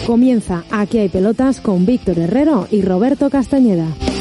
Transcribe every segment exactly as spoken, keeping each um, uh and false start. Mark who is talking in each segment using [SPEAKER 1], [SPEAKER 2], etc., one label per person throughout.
[SPEAKER 1] Comienza Aquí hay pelotas con Víctor Herrero y Roberto Castañeda.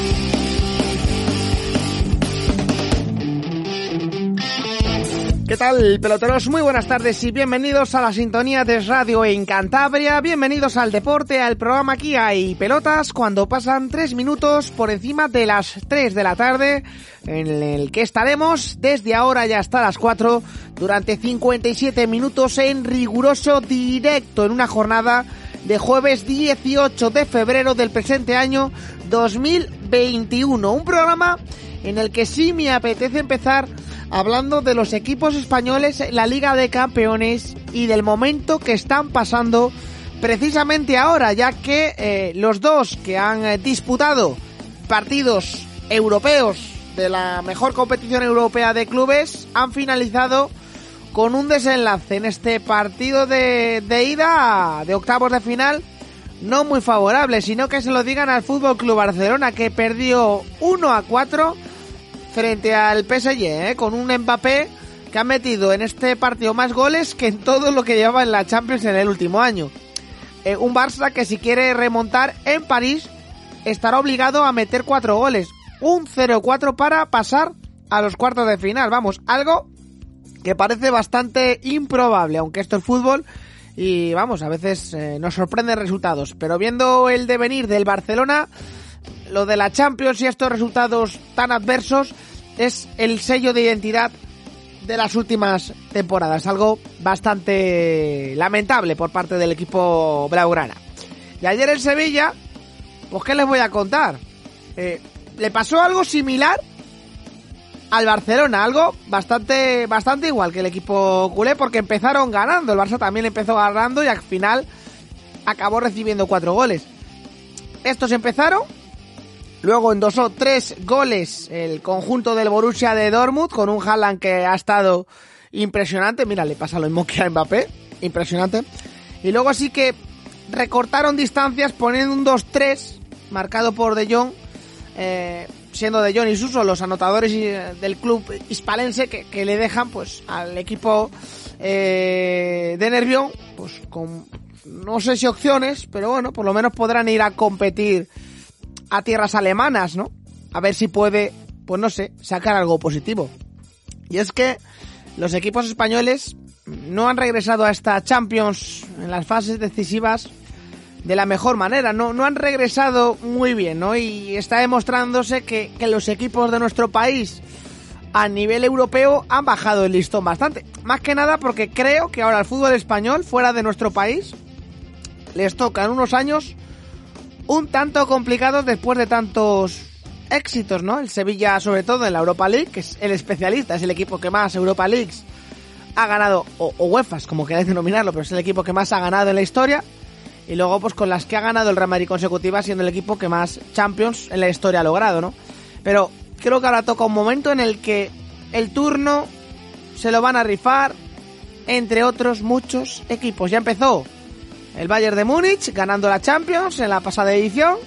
[SPEAKER 2] ¿Qué tal, peloteros? Muy buenas tardes y bienvenidos a la sintonía de Radio en Cantabria. Bienvenidos al deporte, al programa Aquí hay pelotas, cuando pasan tres minutos por encima de las tres de la tarde, en el que estaremos desde ahora ya hasta las cuatro durante cincuenta y siete minutos en riguroso directo en una jornada de jueves dieciocho de febrero del presente año dos mil veintiuno. Un programa en el que sí me apetece empezar hablando de los equipos españoles en la Liga de Campeones y del momento que están pasando precisamente ahora, ya que eh, los dos que han eh, disputado partidos europeos de la mejor competición europea de clubes han finalizado con un desenlace en este partido de, de ida de octavos de final no muy favorable, sino que se lo digan al F C Barcelona, que perdió uno a cuatro frente al P S G, ¿eh? Con un Mbappé que ha metido en este partido más goles que en todo lo que llevaba en la Champions en el último año. Eh, un Barça que, si quiere remontar en París, estará obligado a meter cuatro goles. Un cero cuatro para pasar a los cuartos de final. Vamos, algo que parece bastante improbable, aunque esto es fútbol y vamos, a veces eh, nos sorprenden resultados. Pero viendo el devenir del Barcelona, lo de la Champions y estos resultados tan adversos es el sello de identidad de las últimas temporadas, algo bastante lamentable por parte del equipo blaugrana. Y ayer en Sevilla, pues ¿qué les voy a contar? Eh, le pasó algo similar al Barcelona, algo bastante bastante igual que el equipo culé, porque empezaron ganando, el Barça también empezó ganando y al final acabó recibiendo cuatro goles. Estos empezaron, luego endosó tres goles el conjunto del Borussia de Dortmund, con un Haaland que ha estado impresionante. Mira, le pasa lo mismo que a Mbappé, impresionante. Y luego sí que recortaron distancias poniendo un dos tres, marcado por De Jong, eh, siendo De Jong y Suso los anotadores del club hispalense, que, que le dejan pues al equipo eh, de Nervión pues con no sé si opciones, pero bueno, por lo menos podrán ir a competir a tierras alemanas, ¿no? A ver si puede, pues no sé, sacar algo positivo. Y es que los equipos españoles no han regresado a esta Champions en las fases decisivas de la mejor manera, no, no han regresado muy bien, ¿no? Y está demostrándose que, que los equipos de nuestro país a nivel europeo han bajado el listón bastante. Más que nada porque creo que ahora el fútbol español fuera de nuestro país les tocan unos años un tanto complicados después de tantos éxitos, ¿no? El Sevilla, sobre todo en la Europa League, que es el especialista, es el equipo que más Europa Leagues ha ganado, o, o UEFAs, como queráis denominarlo, pero es el equipo que más ha ganado en la historia. Y luego pues con las que ha ganado el Real Madrid consecutivas, siendo el equipo que más Champions en la historia ha logrado, ¿no? Pero creo que ahora toca un momento en el que el turno se lo van a rifar entre otros muchos equipos. Ya empezó el Bayern de Múnich ganando la Champions en la pasada edición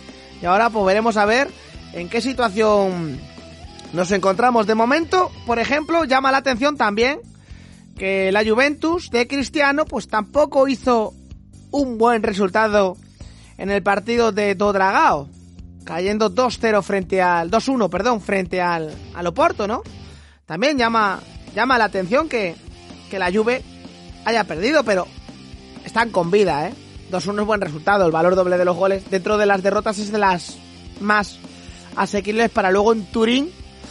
[SPEAKER 2] y ahora pues veremos a ver en qué situación nos encontramos. De momento, por ejemplo, llama la atención también que la Juventus de Cristiano pues tampoco hizo un buen resultado en el partido de Dodragao, cayendo dos cero frente al dos uno, perdón, frente al al Oporto, ¿no? También llama llama la atención que que la Juve haya perdido, pero están con vida, ¿eh? dos uno es buen resultado, el valor doble de los goles dentro de las derrotas es de las más asequibles para luego en Turín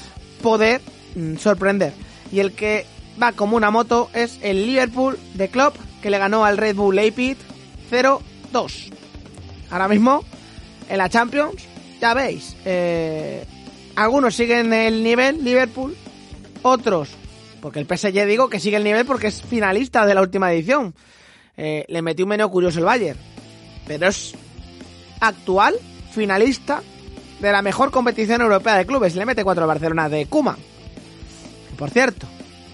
[SPEAKER 2] poder mm, sorprender. Y el que va como una moto es el Liverpool de Klopp, que le ganó al Red Bull Leipzig cero dos. Ahora mismo en la Champions, ya veis, eh, algunos siguen el nivel Liverpool, otros, porque el P S G digo que sigue el nivel porque es finalista de la última edición, eh, le metió un meneo curioso el Bayern, pero es actual finalista de la mejor competición europea de clubes, le mete cuatro a Barcelona de Koeman. Por cierto,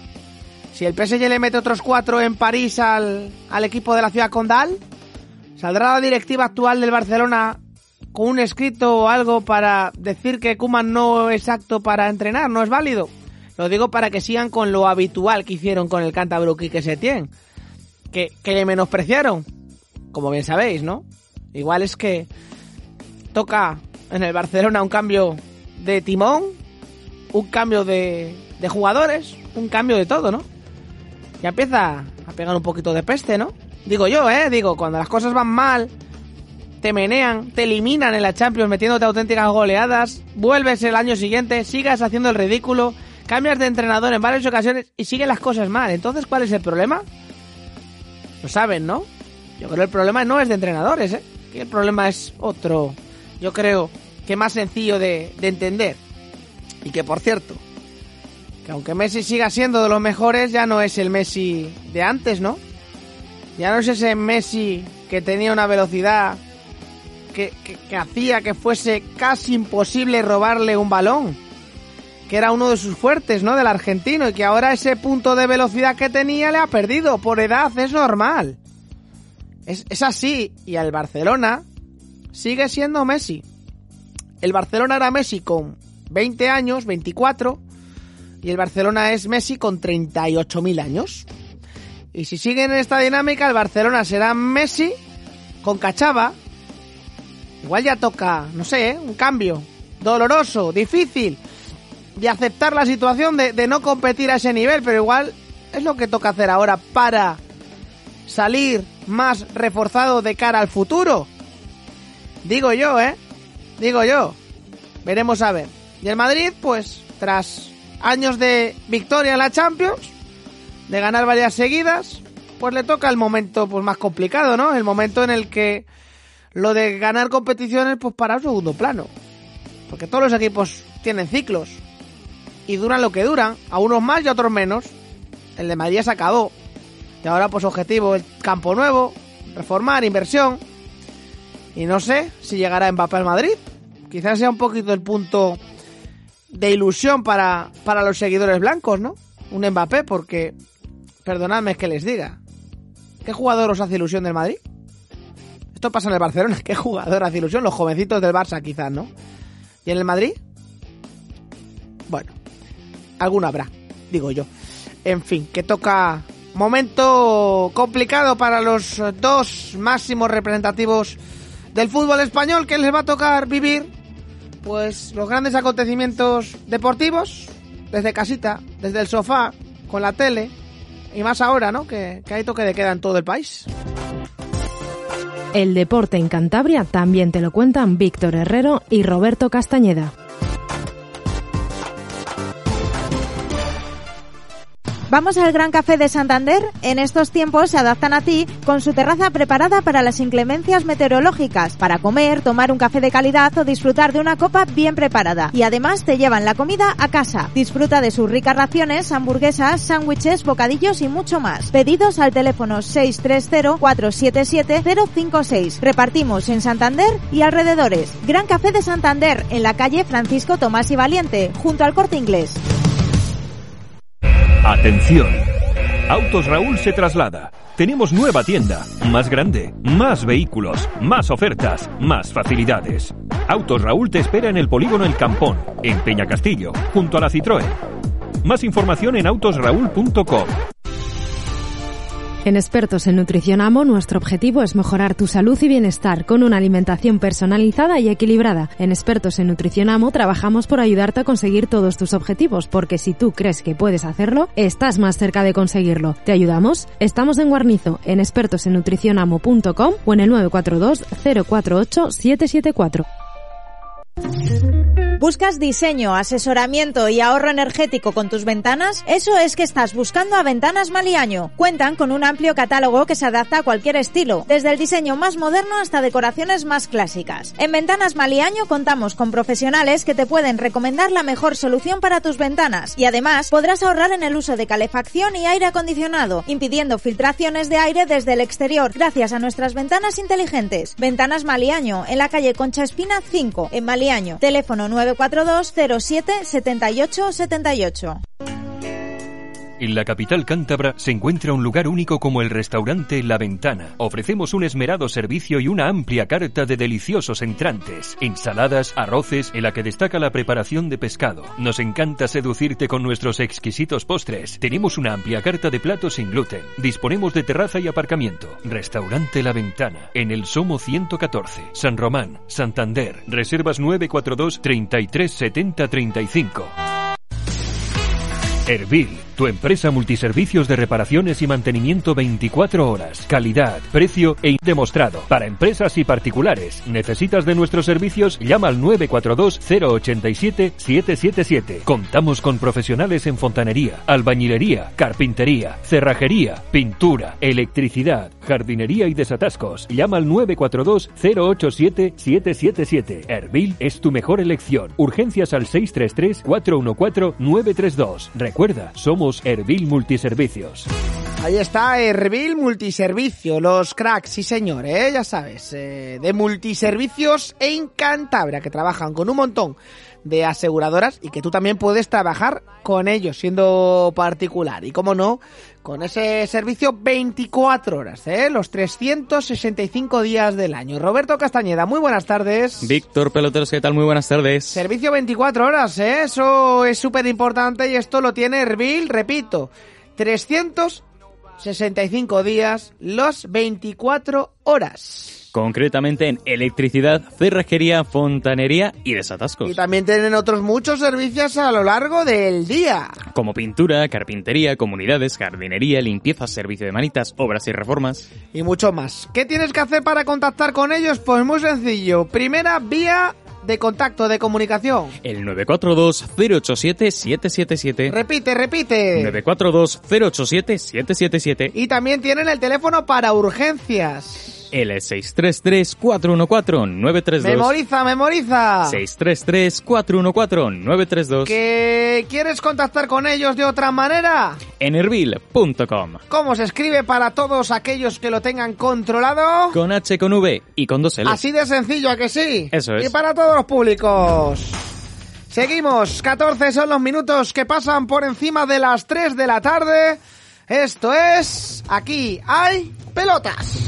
[SPEAKER 2] si el P S G le mete otros cuatro en París al, al equipo de la ciudad condal, ¿saldrá la directiva actual del Barcelona con un escrito o algo para decir que Koeman no es apto para entrenar, no es válido? Lo digo para que sigan con lo habitual que hicieron con el cántabro Quique Setién, que, que le menospreciaron como bien sabéis, ¿no? Igual es que toca en el Barcelona un cambio de timón, un cambio de, de jugadores, un cambio de todo, ¿no? Ya empieza a pegar un poquito de peste, ¿no? Digo yo, ¿eh? Digo, cuando las cosas van mal, te menean, te eliminan en la Champions metiéndote auténticas goleadas, vuelves el año siguiente, sigas haciendo el ridículo, cambias de entrenador en varias ocasiones y siguen las cosas mal. Entonces, ¿cuál es el problema? Lo saben, ¿no? Yo creo que el problema no es de entrenadores, ¿eh? Que el problema es otro, yo creo, que más sencillo de, de entender. Y que, por cierto, que aunque Messi siga siendo de los mejores, ya no es el Messi de antes, ¿no? Ya no es ese Messi que tenía una velocidad que, que, que hacía que fuese casi imposible robarle un balón, que era uno de sus fuertes, ¿no? Del argentino, y que ahora ese punto de velocidad que tenía le ha perdido. Por edad, es normal. Es, es así. Y el Barcelona sigue siendo Messi. El Barcelona era Messi con veinte años, veinticuatro, y el Barcelona es Messi con treinta y ocho mil años. Y si siguen en esta dinámica, el Barcelona será Messi con Cachava. Igual ya toca, no sé, ¿eh? un cambio doloroso, difícil de aceptar la situación de, de no competir a ese nivel, pero igual es lo que toca hacer ahora para salir más reforzado de cara al futuro. Digo yo, ¿eh? Digo yo. Veremos a ver. Y el Madrid, pues, tras años de victoria en la Champions, de ganar varias seguidas, pues le toca el momento pues más complicado, ¿no? El momento en el que lo de ganar competiciones pues para un segundo plano. Porque todos los equipos tienen ciclos y duran lo que duran, a unos más y a otros menos. El de Madrid se acabó. Y ahora pues objetivo, el campo nuevo, reformar, inversión. Y no sé si llegará Mbappé al Madrid. Quizás sea un poquito el punto de ilusión para, para los seguidores blancos, ¿no? Un Mbappé, porque, perdonadme que les diga, ¿qué jugador os hace ilusión del Madrid? Esto pasa en el Barcelona, ¿qué jugador hace ilusión? Los jovencitos del Barça quizás, ¿no? ¿Y en el Madrid? Bueno, alguno habrá, digo yo. En fin, que toca momento complicado para los dos máximos representativos del fútbol español, que les va a tocar vivir pues los grandes acontecimientos deportivos desde casita, desde el sofá, con la tele, y más ahora, ¿no? Que, que hay toque de queda en todo el país.
[SPEAKER 1] El deporte en Cantabria también te lo cuentan Víctor Herrero y Roberto Castañeda.
[SPEAKER 3] Vamos al Gran Café de Santander. En estos tiempos se adaptan a ti con su terraza preparada para las inclemencias meteorológicas, para comer, tomar un café de calidad o disfrutar de una copa bien preparada. Y además te llevan la comida a casa. Disfruta de sus ricas raciones, hamburguesas, sándwiches, bocadillos y mucho más. Pedidos al teléfono seis tres cero, cuatro siete siete, cero cinco seis. Repartimos en Santander y alrededores. Gran Café de Santander, en la calle Francisco Tomás y Valiente, junto al Corte Inglés.
[SPEAKER 4] Atención, Autos Raúl se traslada. Tenemos nueva tienda, más grande, más vehículos, más ofertas, más facilidades. Autos Raúl te espera en el polígono El Campón, en Peñacastillo, junto a la Citroën. Más información en autos raúl punto com.
[SPEAKER 1] En Expertos en Nutrición Amo, nuestro objetivo es mejorar tu salud y bienestar con una alimentación personalizada y equilibrada. En Expertos en Nutrición Amo trabajamos por ayudarte a conseguir todos tus objetivos, porque si tú crees que puedes hacerlo, estás más cerca de conseguirlo. ¿Te ayudamos? Estamos en Guarnizo, en expertos en nutrición amo punto com o en el nueve cuatro dos, cero cuatro ocho, siete siete cuatro.
[SPEAKER 3] ¿Buscas diseño, asesoramiento y ahorro energético con tus ventanas? Eso es que estás buscando a Ventanas Maliaño. Cuentan con un amplio catálogo que se adapta a cualquier estilo, desde el diseño más moderno hasta decoraciones más clásicas. En Ventanas Maliaño contamos con profesionales que te pueden recomendar la mejor solución para tus ventanas, y además podrás ahorrar en el uso de calefacción y aire acondicionado, impidiendo filtraciones de aire desde el exterior gracias a nuestras ventanas inteligentes. Ventanas Maliaño, en la calle Concha Espina cinco, en Maliaño. Teléfono nueve cuatro dos, cero siete, siete ocho siete ocho.
[SPEAKER 4] En la capital cántabra se encuentra un lugar único como el restaurante La Ventana. Ofrecemos un esmerado servicio y una amplia carta de deliciosos entrantes, ensaladas, arroces, en la que destaca la preparación de pescado. Nos encanta seducirte con nuestros exquisitos postres. Tenemos una amplia carta de platos sin gluten. Disponemos de terraza y aparcamiento. Restaurante La Ventana, en el Somo ciento catorce, San Román, Santander. Reservas nueve cuatro dos, treinta y tres setenta treinta y cinco. Erbil, tu empresa multiservicios de reparaciones y mantenimiento veinticuatro horas. Calidad, precio e demostrado. Para empresas y particulares. ¿Necesitas de nuestros servicios? Llama al nueve cuatro dos, cero ocho siete, siete siete siete. Contamos con profesionales en fontanería, albañilería, carpintería, cerrajería, pintura, electricidad, jardinería y desatascos. Llama al nueve cuatro dos, cero ocho siete, siete siete siete. Erbil es tu mejor elección. Urgencias al seis tres tres, cuatro uno cuatro, nueve tres dos. Recuerda, somos Erbil Multiservicios.
[SPEAKER 2] Ahí está Erbil Multiservicio, los cracks, sí señor, ¿eh? Ya sabes, eh, de multiservicios en Cantabria, que trabajan con un montón de aseguradoras y que tú también puedes trabajar con ellos siendo particular. Y cómo no, con ese servicio veinticuatro horas, ¿eh? Los trescientos sesenta y cinco días del año. Roberto Castañeda, muy buenas tardes.
[SPEAKER 5] Víctor Peloteros, ¿qué tal? Muy buenas tardes.
[SPEAKER 2] Servicio veinticuatro horas, ¿eh? Eso es súper importante y esto lo tiene Erbil, repito, trescientos sesenta y cinco días, los veinticuatro horas.
[SPEAKER 5] Concretamente en electricidad, cerrajería, fontanería y desatascos.
[SPEAKER 2] Y también tienen otros muchos servicios a lo largo del día.
[SPEAKER 5] Como pintura, carpintería, comunidades, jardinería, limpieza, servicio de manitas, obras y reformas.
[SPEAKER 2] Y mucho más. ¿Qué tienes que hacer para contactar con ellos? Pues muy sencillo. Primera vía de contacto, de comunicación.
[SPEAKER 5] El nueve cuatro dos, cero ocho siete, siete siete siete.
[SPEAKER 2] Repite, repite.
[SPEAKER 5] nueve cuatro dos, cero ocho siete, siete siete siete.
[SPEAKER 2] Y también tienen el teléfono para urgencias.
[SPEAKER 5] El seis tres tres, cuatro uno cuatro, nueve tres dos.
[SPEAKER 2] Memoriza, memoriza.
[SPEAKER 5] seis tres tres, cuatro uno cuatro, nueve tres dos.
[SPEAKER 2] ¿Que quieres contactar con ellos de otra manera?
[SPEAKER 5] En erbil punto com.
[SPEAKER 2] ¿Cómo se escribe para todos aquellos que lo tengan controlado?
[SPEAKER 5] Con H, con V y con dos L.
[SPEAKER 2] Así de sencillo, ¿a que sí?
[SPEAKER 5] Eso es.
[SPEAKER 2] Y para todos los públicos. Seguimos, catorce son los minutos que pasan por encima de las tres de la tarde. Esto es Aquí hay pelotas.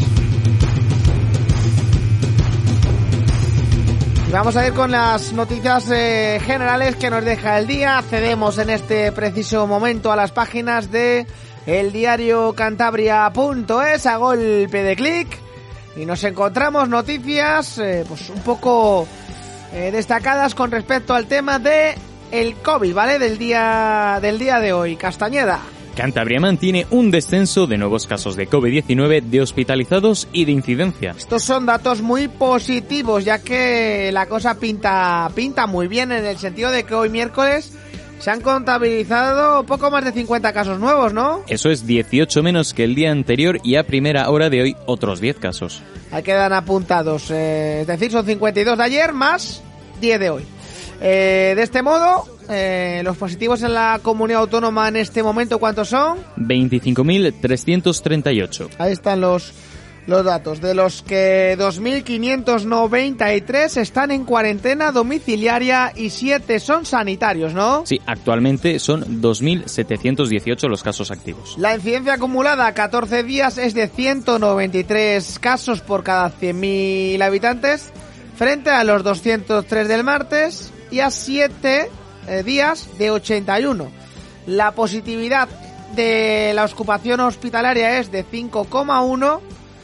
[SPEAKER 2] Vamos a ir con las noticias eh, generales que nos deja el día. Accedemos en este preciso momento a las páginas de el diario cantabria punto es a golpe de clic y nos encontramos noticias eh, pues un poco eh, destacadas con respecto al tema de el COVID, ¿vale? Del día del día de hoy. Castañeda.
[SPEAKER 5] Cantabria mantiene un descenso de nuevos casos de COVID diecinueve, de hospitalizados y de incidencia.
[SPEAKER 2] Estos son datos muy positivos, ya que la cosa pinta pinta muy bien en el sentido de que hoy miércoles se han contabilizado poco más de cincuenta casos nuevos, ¿no?
[SPEAKER 5] Eso es dieciocho menos que el día anterior y a primera hora de hoy otros diez casos.
[SPEAKER 2] Ahí quedan apuntados, eh, es decir, son cincuenta y dos de ayer más diez de hoy. Eh, de este modo, eh, los positivos en la comunidad autónoma en este momento, ¿cuántos son?
[SPEAKER 5] veinticinco mil trescientos treinta y ocho.
[SPEAKER 2] Ahí están los, los datos, de los que dos mil quinientos noventa y tres están en cuarentena domiciliaria y siete son sanitarios, ¿no?
[SPEAKER 5] Sí, actualmente son dos mil setecientos dieciocho los casos activos.
[SPEAKER 2] La incidencia acumulada a catorce días es de ciento noventa y tres casos por cada cien mil habitantes, frente a los doscientos tres del martes, y a siete eh, días de ochenta y uno. La positividad de la ocupación hospitalaria es de cinco coma uno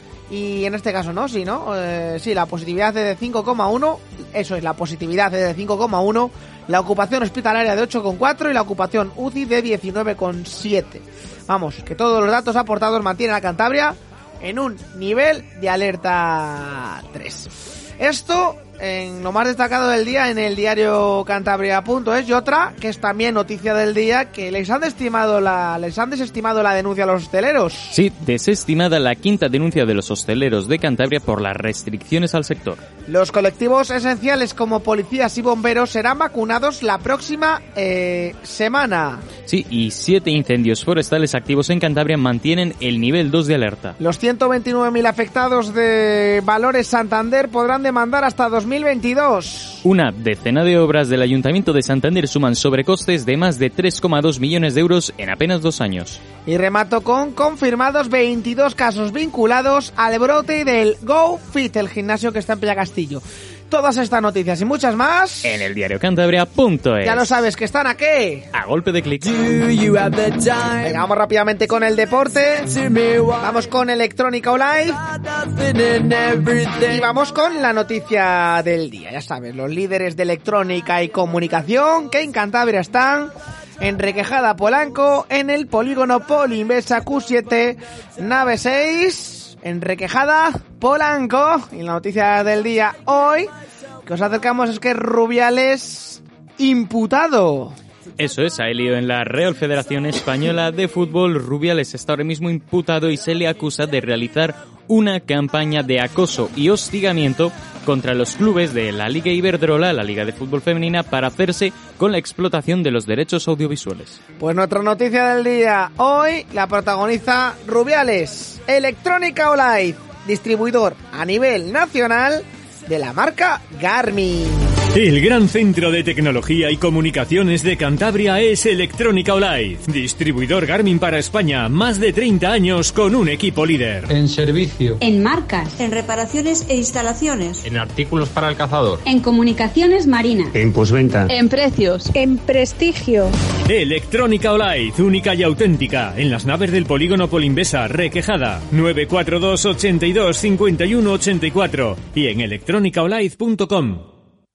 [SPEAKER 2] y en este caso no, sí, ¿no? Eh, sí, la positividad es de cinco coma uno, eso es, la positividad es de cinco coma uno, la ocupación hospitalaria de ocho coma cuatro y la ocupación U C I de diecinueve coma siete. Vamos, que todos los datos aportados mantienen a Cantabria en un nivel de alerta tres. Esto en lo más destacado del día en el diario cantabria punto es, y otra que es también noticia del día, que les han desestimado la les han desestimado la denuncia a los hosteleros.
[SPEAKER 5] Sí, desestimada la quinta denuncia de los hosteleros de Cantabria por las restricciones al sector.
[SPEAKER 2] Los colectivos esenciales como policías y bomberos serán vacunados la próxima eh, semana.
[SPEAKER 5] Sí, y siete incendios forestales activos en Cantabria mantienen el nivel dos de alerta.
[SPEAKER 2] Los ciento veintinueve mil afectados de Valores Santander podrán demandar hasta dos mil veintidós.
[SPEAKER 5] Una decena de obras del Ayuntamiento de Santander suman sobrecostes de más de tres coma dos millones de euros en apenas dos años.
[SPEAKER 2] Y remato con confirmados veintidós casos vinculados al brote del GoFit, el gimnasio que está en Pellacastillo. Todas estas noticias y muchas más
[SPEAKER 5] en el diario cantabria punto es.
[SPEAKER 2] Ya lo sabes, que están aquí
[SPEAKER 5] a golpe de clic.
[SPEAKER 2] Venga, vamos rápidamente con el deporte. Vamos con Electrónica Live. Y vamos con la noticia del día. Ya sabes, los líderes de electrónica y comunicación que en Cantabria están en Requejada Polanco, en el polígono Poliinversa Q siete, nave seis... en Requejada Polanco. Y la noticia del día hoy que os acercamos es que Rubiales imputado.
[SPEAKER 5] Eso es, hay lío en la Real Federación Española de Fútbol. Rubiales está ahora mismo imputado y se le acusa de realizar una campaña de acoso y hostigamiento contra los clubes de la Liga Iberdrola, la Liga de Fútbol Femenina, para hacerse con la explotación de los derechos audiovisuales.
[SPEAKER 2] Pues nuestra noticia del día hoy la protagoniza Rubiales, Electrónica Live, distribuidor a nivel nacional de la marca Garmin.
[SPEAKER 4] El gran centro de tecnología y comunicaciones de Cantabria es Electrónica Live, distribuidor Garmin para España, más de treinta años con un equipo líder.
[SPEAKER 6] En servicio,
[SPEAKER 7] en marcas,
[SPEAKER 8] en reparaciones e instalaciones,
[SPEAKER 6] en artículos para el cazador,
[SPEAKER 7] en comunicaciones marinas,
[SPEAKER 6] en postventa,
[SPEAKER 7] en precios,
[SPEAKER 8] en prestigio.
[SPEAKER 4] Electrónica Live, única y auténtica, en las naves del polígono Poliinversa, Requejada, nueve cuatro dos, ochenta y dos, cincuenta y uno, ochenta y cuatro y en electrónica live punto com.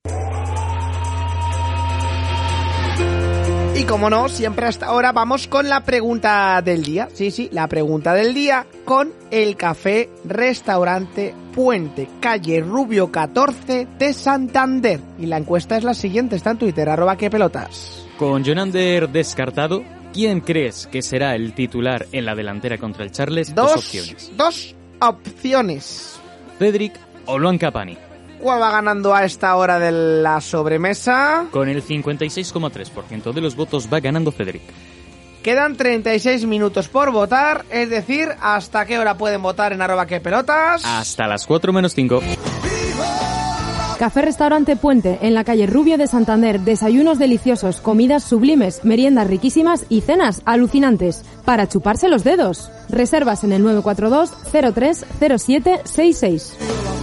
[SPEAKER 2] Y como no, siempre hasta ahora vamos con la pregunta del día. Sí, sí, la pregunta del día con el Café Restaurante Puente, calle Rubio catorce de Santander. Y la encuesta es la siguiente, está en Twitter, arroba que pelotas.
[SPEAKER 5] Con Jonander descartado, ¿quién crees que será el titular en la delantera contra el Charles?
[SPEAKER 2] Dos,
[SPEAKER 5] dos opciones.
[SPEAKER 2] Dos opciones.
[SPEAKER 5] Cedric o Luan Capani.
[SPEAKER 2] ¿Cuál va ganando a esta hora de la sobremesa?
[SPEAKER 5] Con el cincuenta y seis coma tres por ciento de los votos va ganando Cedric.
[SPEAKER 2] Quedan treinta y seis minutos por votar, es decir, ¿hasta qué hora pueden votar en arroba que pelotas?
[SPEAKER 5] Hasta las cuatro menos cinco.
[SPEAKER 1] Café Restaurante Puente, en la calle Rubio de Santander. Desayunos deliciosos, comidas sublimes, meriendas riquísimas y cenas alucinantes. Para chuparse los dedos. Reservas en el nueve cuatro dos, cero tres, cero siete seis seis.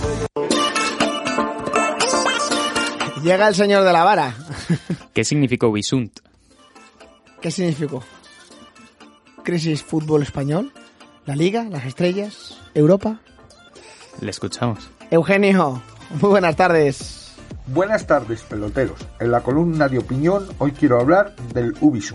[SPEAKER 2] Llega el señor de la vara.
[SPEAKER 5] ¿Qué significó Bisunt?
[SPEAKER 2] ¿Qué significó? ¿Crisis fútbol español? ¿La Liga? ¿Las estrellas? ¿Europa?
[SPEAKER 5] Le escuchamos.
[SPEAKER 2] Eugenio, muy buenas tardes.
[SPEAKER 9] Buenas tardes, peloteros. En la columna de opinión hoy quiero hablar del Ubisum.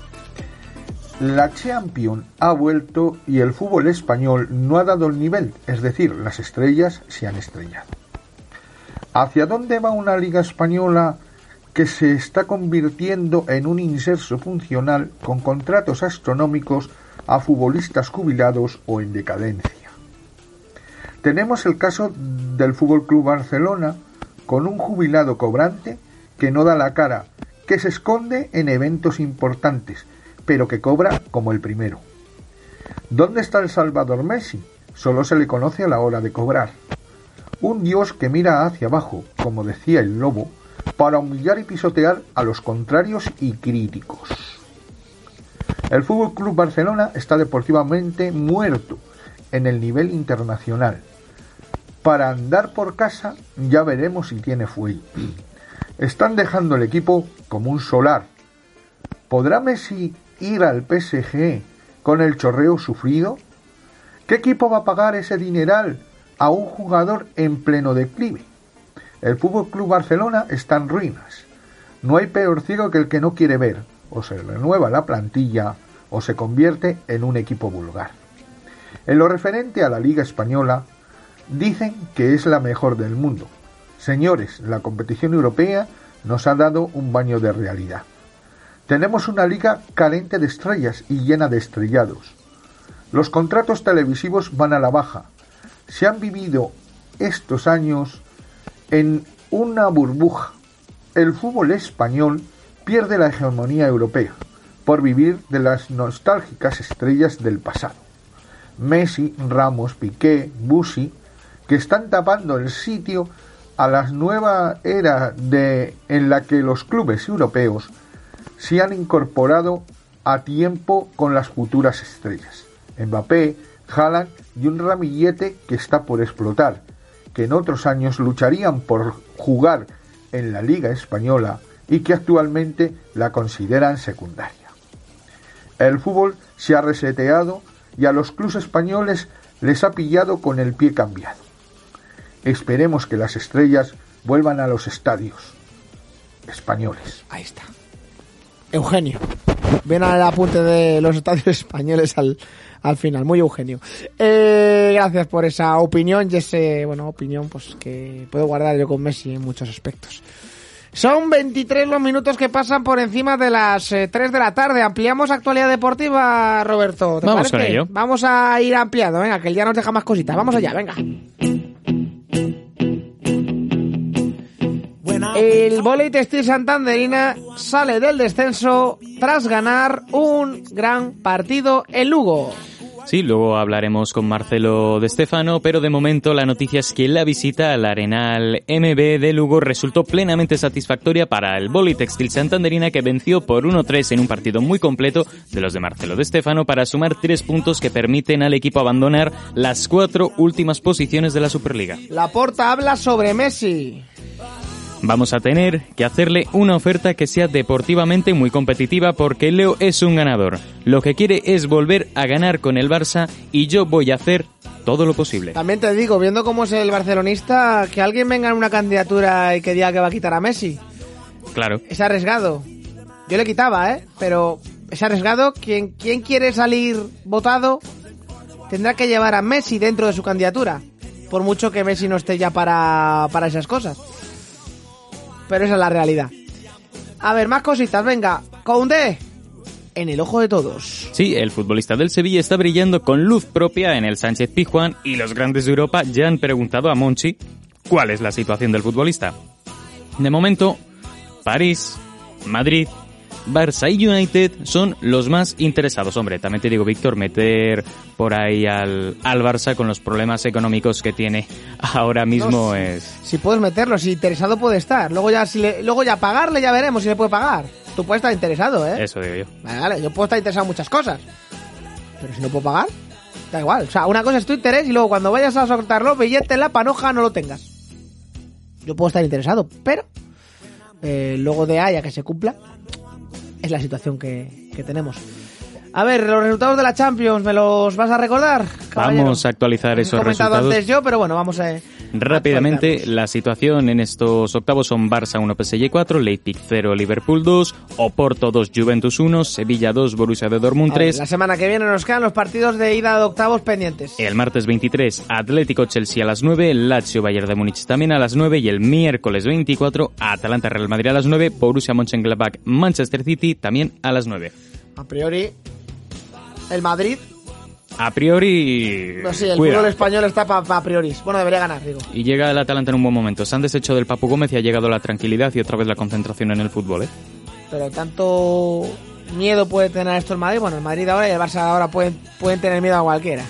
[SPEAKER 9] La Champions ha vuelto y el fútbol español no ha dado el nivel, es decir, las estrellas se han estrellado. ¿Hacia dónde va una liga española que se está convirtiendo en un inserso funcional con contratos astronómicos a futbolistas jubilados o en decadencia? Tenemos el caso del F C Barcelona con un jubilado cobrante que no da la cara, que se esconde en eventos importantes, pero que cobra como el primero. ¿Dónde está el Salvador Messi? Solo se le conoce a la hora de cobrar. Un dios que mira hacia abajo, como decía el lobo, para humillar y pisotear a los contrarios y críticos. El F C Barcelona está deportivamente muerto en el nivel internacional. Para andar por casa ya veremos si tiene fuelle. Están dejando el equipo como un solar. ¿Podrá Messi ir al P S G con el chorreo sufrido? ¿Qué equipo va a pagar ese dineral a un jugador en pleno declive? El F C Barcelona está en ruinas. No hay peor ciego que el que no quiere ver. O se renueva la plantilla o se convierte en un equipo vulgar. En lo referente a la Liga Española, dicen que es la mejor del mundo. Señores, la competición europea nos ha dado un baño de realidad. Tenemos una liga carente de estrellas y llena de estrellados. Los contratos televisivos van a la baja. Se han vivido estos años en una burbuja. El fútbol español pierde la hegemonía europea por vivir de las nostálgicas estrellas del pasado. Messi, Ramos, Piqué, Bussi, que están tapando el sitio a la nueva era de, en la que los clubes europeos se han incorporado a tiempo con las futuras estrellas. Mbappé, Haaland y un ramillete que está por explotar, que en otros años lucharían por jugar en la Liga Española y que actualmente la consideran secundaria. El fútbol se ha reseteado y a los clubes españoles les ha pillado con el pie cambiado. Esperemos que las estrellas vuelvan a los estadios españoles.
[SPEAKER 2] Ahí está. Eugenio. Ven al apunte de los estadios españoles al, al final. Muy Eugenio. Eh, gracias por esa opinión y ese, bueno, opinión pues que puedo guardar yo con Messi en muchos aspectos. Son veintitrés los minutos que pasan por encima de las eh, tres de la tarde. Ampliamos actualidad deportiva, Roberto. ¿Te
[SPEAKER 5] Vamos
[SPEAKER 2] parece?
[SPEAKER 5] con ello.
[SPEAKER 2] Vamos a ir ampliando, venga, que el día nos deja más cositas. Vamos allá, venga. El Vóley Textil Santanderina sale del descenso tras ganar un gran partido en Lugo.
[SPEAKER 5] Sí, luego hablaremos con Marcelo De Stefano, pero de momento la noticia es que la visita al Arenal M B de Lugo resultó plenamente satisfactoria para el Vóley Textil Santanderina, que venció por uno tres en un partido muy completo de los de Marcelo De Stefano para sumar tres puntos que permiten al equipo abandonar las cuatro últimas posiciones de la Superliga.
[SPEAKER 2] Laporta habla sobre Messi.
[SPEAKER 5] Vamos a tener que hacerle una oferta que sea deportivamente muy competitiva porque Leo es un ganador. Lo que quiere es volver a ganar con el Barça y yo voy a hacer todo lo posible.
[SPEAKER 2] También te digo, viendo cómo es el barcelonista, que alguien venga en una candidatura y que diga que va a quitar a Messi.
[SPEAKER 5] Claro.
[SPEAKER 2] Es arriesgado. Yo le quitaba, ¿eh? Pero es arriesgado. Quien, quien quiere salir votado tendrá que llevar a Messi dentro de su candidatura. Por mucho que Messi no esté ya para, para esas cosas. Pero esa es la realidad. A ver, más cositas, venga. Koundé, en el ojo de todos.
[SPEAKER 5] Sí, el futbolista del Sevilla está brillando con luz propia en el Sánchez Pizjuán y los grandes de Europa ya han preguntado a Monchi cuál es la situación del futbolista. De momento, París, Madrid, Barça y United son los más interesados. Hombre, también te digo, Víctor, meter por ahí al, al Barça con los problemas económicos que tiene ahora mismo no, es...
[SPEAKER 2] Si puedes meterlo, si interesado puede estar. Luego ya si le, luego ya pagarle, ya veremos si le puede pagar. Tú puedes estar interesado, ¿eh?
[SPEAKER 5] Eso digo yo.
[SPEAKER 2] Vale, vale, yo puedo estar interesado en muchas cosas. Pero si no puedo pagar, da igual. O sea, una cosa es tu interés y luego cuando vayas a soltarlo, billete en la panoja no lo tengas. Yo puedo estar interesado, pero eh, luego de ahí a que se cumpla... Es la situación que, que tenemos. A ver, los resultados de la Champions, ¿me los vas a recordar, caballero?
[SPEAKER 5] Vamos a actualizar esos resultados. He comentado
[SPEAKER 2] antes yo, pero bueno, vamos a...
[SPEAKER 5] Rápidamente, la situación en estos octavos son Barça uno, P S G cuatro, Leipzig cero, Liverpool dos, Oporto dos, Juventus uno, Sevilla dos, Borussia de Dortmund tres.
[SPEAKER 2] Ver, la semana que viene nos quedan los partidos de ida de octavos pendientes.
[SPEAKER 5] El martes veintitrés, Atlético Chelsea a las nueve, Lazio Bayern de Múnich también a las nueve y el miércoles veinticuatro, Atalanta Real Madrid a las nueve, Borussia Mönchengladbach Manchester City también a las nueve.
[SPEAKER 2] A priori, el Madrid...
[SPEAKER 5] A priori...
[SPEAKER 2] No sé, el
[SPEAKER 5] cuida.
[SPEAKER 2] fútbol español está para pa a priori. Bueno, debería ganar, digo.
[SPEAKER 5] Y llega el Atalanta en un buen momento. Se han deshecho del Papu Gómez y ha llegado la tranquilidad y otra vez la concentración en el fútbol, ¿eh?
[SPEAKER 2] Pero tanto miedo puede tener esto el Madrid. Bueno, el Madrid ahora y el Barça ahora pueden, pueden tener miedo a cualquiera.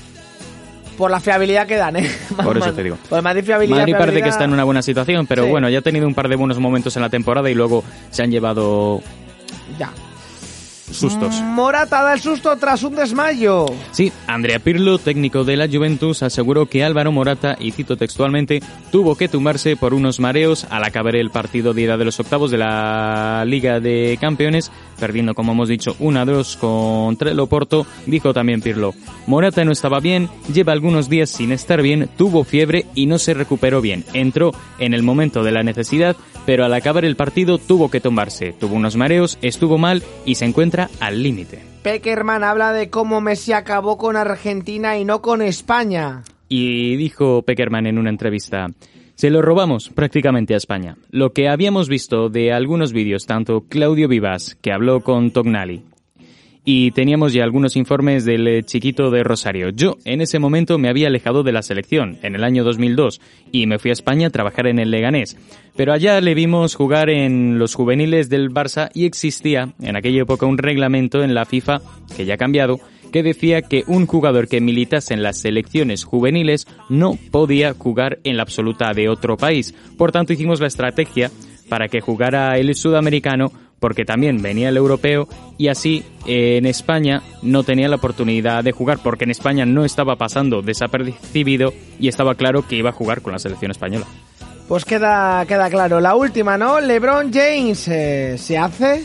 [SPEAKER 2] Por la fiabilidad que dan, ¿eh?
[SPEAKER 5] Por eso te digo.
[SPEAKER 2] Por el Madrid fiabilidad,
[SPEAKER 5] Madrid
[SPEAKER 2] fiabilidad...
[SPEAKER 5] parece que está en una buena situación, pero sí. Bueno, ya ha tenido un par de buenos momentos en la temporada y luego se han llevado...
[SPEAKER 2] Ya.
[SPEAKER 5] Sustos.
[SPEAKER 2] Morata da el susto tras un desmayo.
[SPEAKER 5] Sí, Andrea Pirlo, técnico de la Juventus, aseguró que Álvaro Morata, y cito textualmente, tuvo que tumbarse por unos mareos al acabar el partido de ida de los octavos de la Liga de Campeones, perdiendo, como hemos dicho, uno a dos contra el Oporto. Dijo también Pirlo, Morata no estaba bien, lleva algunos días sin estar bien, tuvo fiebre y no se recuperó bien. Entró en el momento de la necesidad, pero al acabar el partido tuvo que tumbarse, tuvo unos mareos, estuvo mal y se encuentra al límite.
[SPEAKER 2] Pekerman habla de cómo Messi acabó con Argentina y no con España.
[SPEAKER 5] Y dijo Pekerman en una entrevista, se lo robamos prácticamente a España. Lo que habíamos visto de algunos vídeos, tanto Claudio Vivas, que habló con Tognali, y teníamos ya algunos informes del chiquito de Rosario. Yo en ese momento me había alejado de la selección, en el año dos mil dos, y me fui a España a trabajar en el Leganés. Pero allá le vimos jugar en los juveniles del Barça y existía en aquella época un reglamento en la FIFA, que ya ha cambiado, que decía que un jugador que militase en las selecciones juveniles no podía jugar en la absoluta de otro país. Por tanto, hicimos la estrategia para que jugara el sudamericano, porque también venía el europeo, y así eh, en España no tenía la oportunidad de jugar, porque en España no estaba pasando desapercibido y estaba claro que iba a jugar con la selección española.
[SPEAKER 2] Pues queda, queda claro. La última, ¿no? LeBron James eh, se hace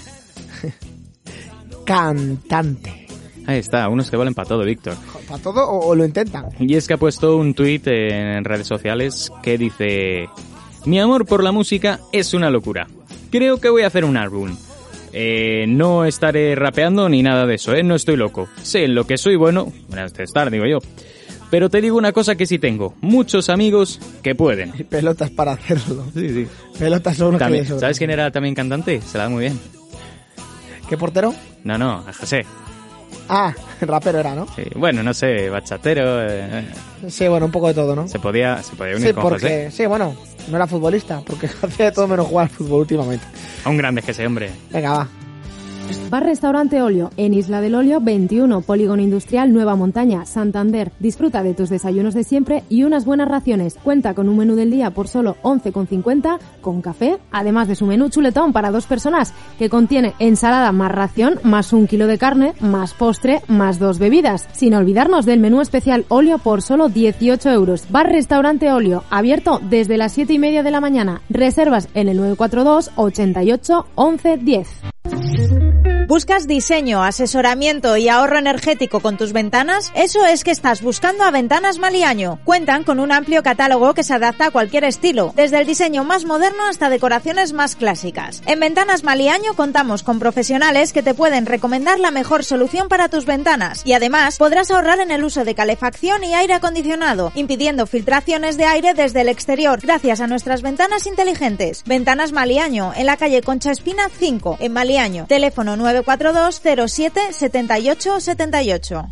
[SPEAKER 2] cantante.
[SPEAKER 5] Ahí está, unos que valen para todo, Víctor.
[SPEAKER 2] ¿Para todo o, o lo intentan?
[SPEAKER 5] Y es que ha puesto un tuit en redes sociales que dice: mi amor por la música es una locura. Creo que voy a hacer un álbum. Eh, no estaré rapeando ni nada de eso, ¿eh? No estoy loco. Sé en lo que soy bueno, bueno, de estar, digo yo. Pero te digo una cosa que sí tengo. Muchos amigos que pueden.
[SPEAKER 2] Y pelotas para hacerlo.
[SPEAKER 5] Sí, sí.
[SPEAKER 2] Pelotas son unos
[SPEAKER 5] también,
[SPEAKER 2] que
[SPEAKER 5] ¿sabes quién era también cantante? Se la da muy bien.
[SPEAKER 2] ¿Qué portero?
[SPEAKER 5] No, no, a José.
[SPEAKER 2] Ah, rapero era, ¿no?
[SPEAKER 5] Sí, bueno, no sé, bachatero. Eh,
[SPEAKER 2] sí, bueno, un poco de todo, ¿no?
[SPEAKER 5] Se podía, se podía unir
[SPEAKER 2] sí,
[SPEAKER 5] con
[SPEAKER 2] porque,
[SPEAKER 5] José.
[SPEAKER 2] Sí, bueno, no era futbolista, porque hacía de todo menos jugar al fútbol últimamente.
[SPEAKER 5] Un grande que ese hombre.
[SPEAKER 2] Venga, va.
[SPEAKER 1] Bar Restaurante Olio, en Isla del Olio veintiuno, Polígono Industrial Nueva Montaña, Santander. Disfruta de tus desayunos de siempre y unas buenas raciones. Cuenta con un menú del día por solo once con cincuenta, con café, además de su menú chuletón para dos personas, que contiene ensalada más ración, más un kilo de carne, más postre, más dos bebidas. Sin olvidarnos del menú especial Olio por solo dieciocho euros. Bar Restaurante Olio, abierto desde las siete y media de la mañana. Reservas en el nueve cuatro dos, ochenta y ocho, once, diez.
[SPEAKER 3] ¿Buscas diseño, asesoramiento y ahorro energético con tus ventanas? Eso es que estás buscando a Ventanas Maliaño. Cuentan con un amplio catálogo que se adapta a cualquier estilo, desde el diseño más moderno hasta decoraciones más clásicas. En Ventanas Maliaño contamos con profesionales que te pueden recomendar la mejor solución para tus ventanas, y además podrás ahorrar en el uso de calefacción y aire acondicionado, impidiendo filtraciones de aire desde el exterior gracias a nuestras ventanas inteligentes. Ventanas Maliaño, en la calle Concha Espina cinco, en Maliaño. Teléfono nueve cuatro dos, cero siete, setenta y ocho, setenta y ocho.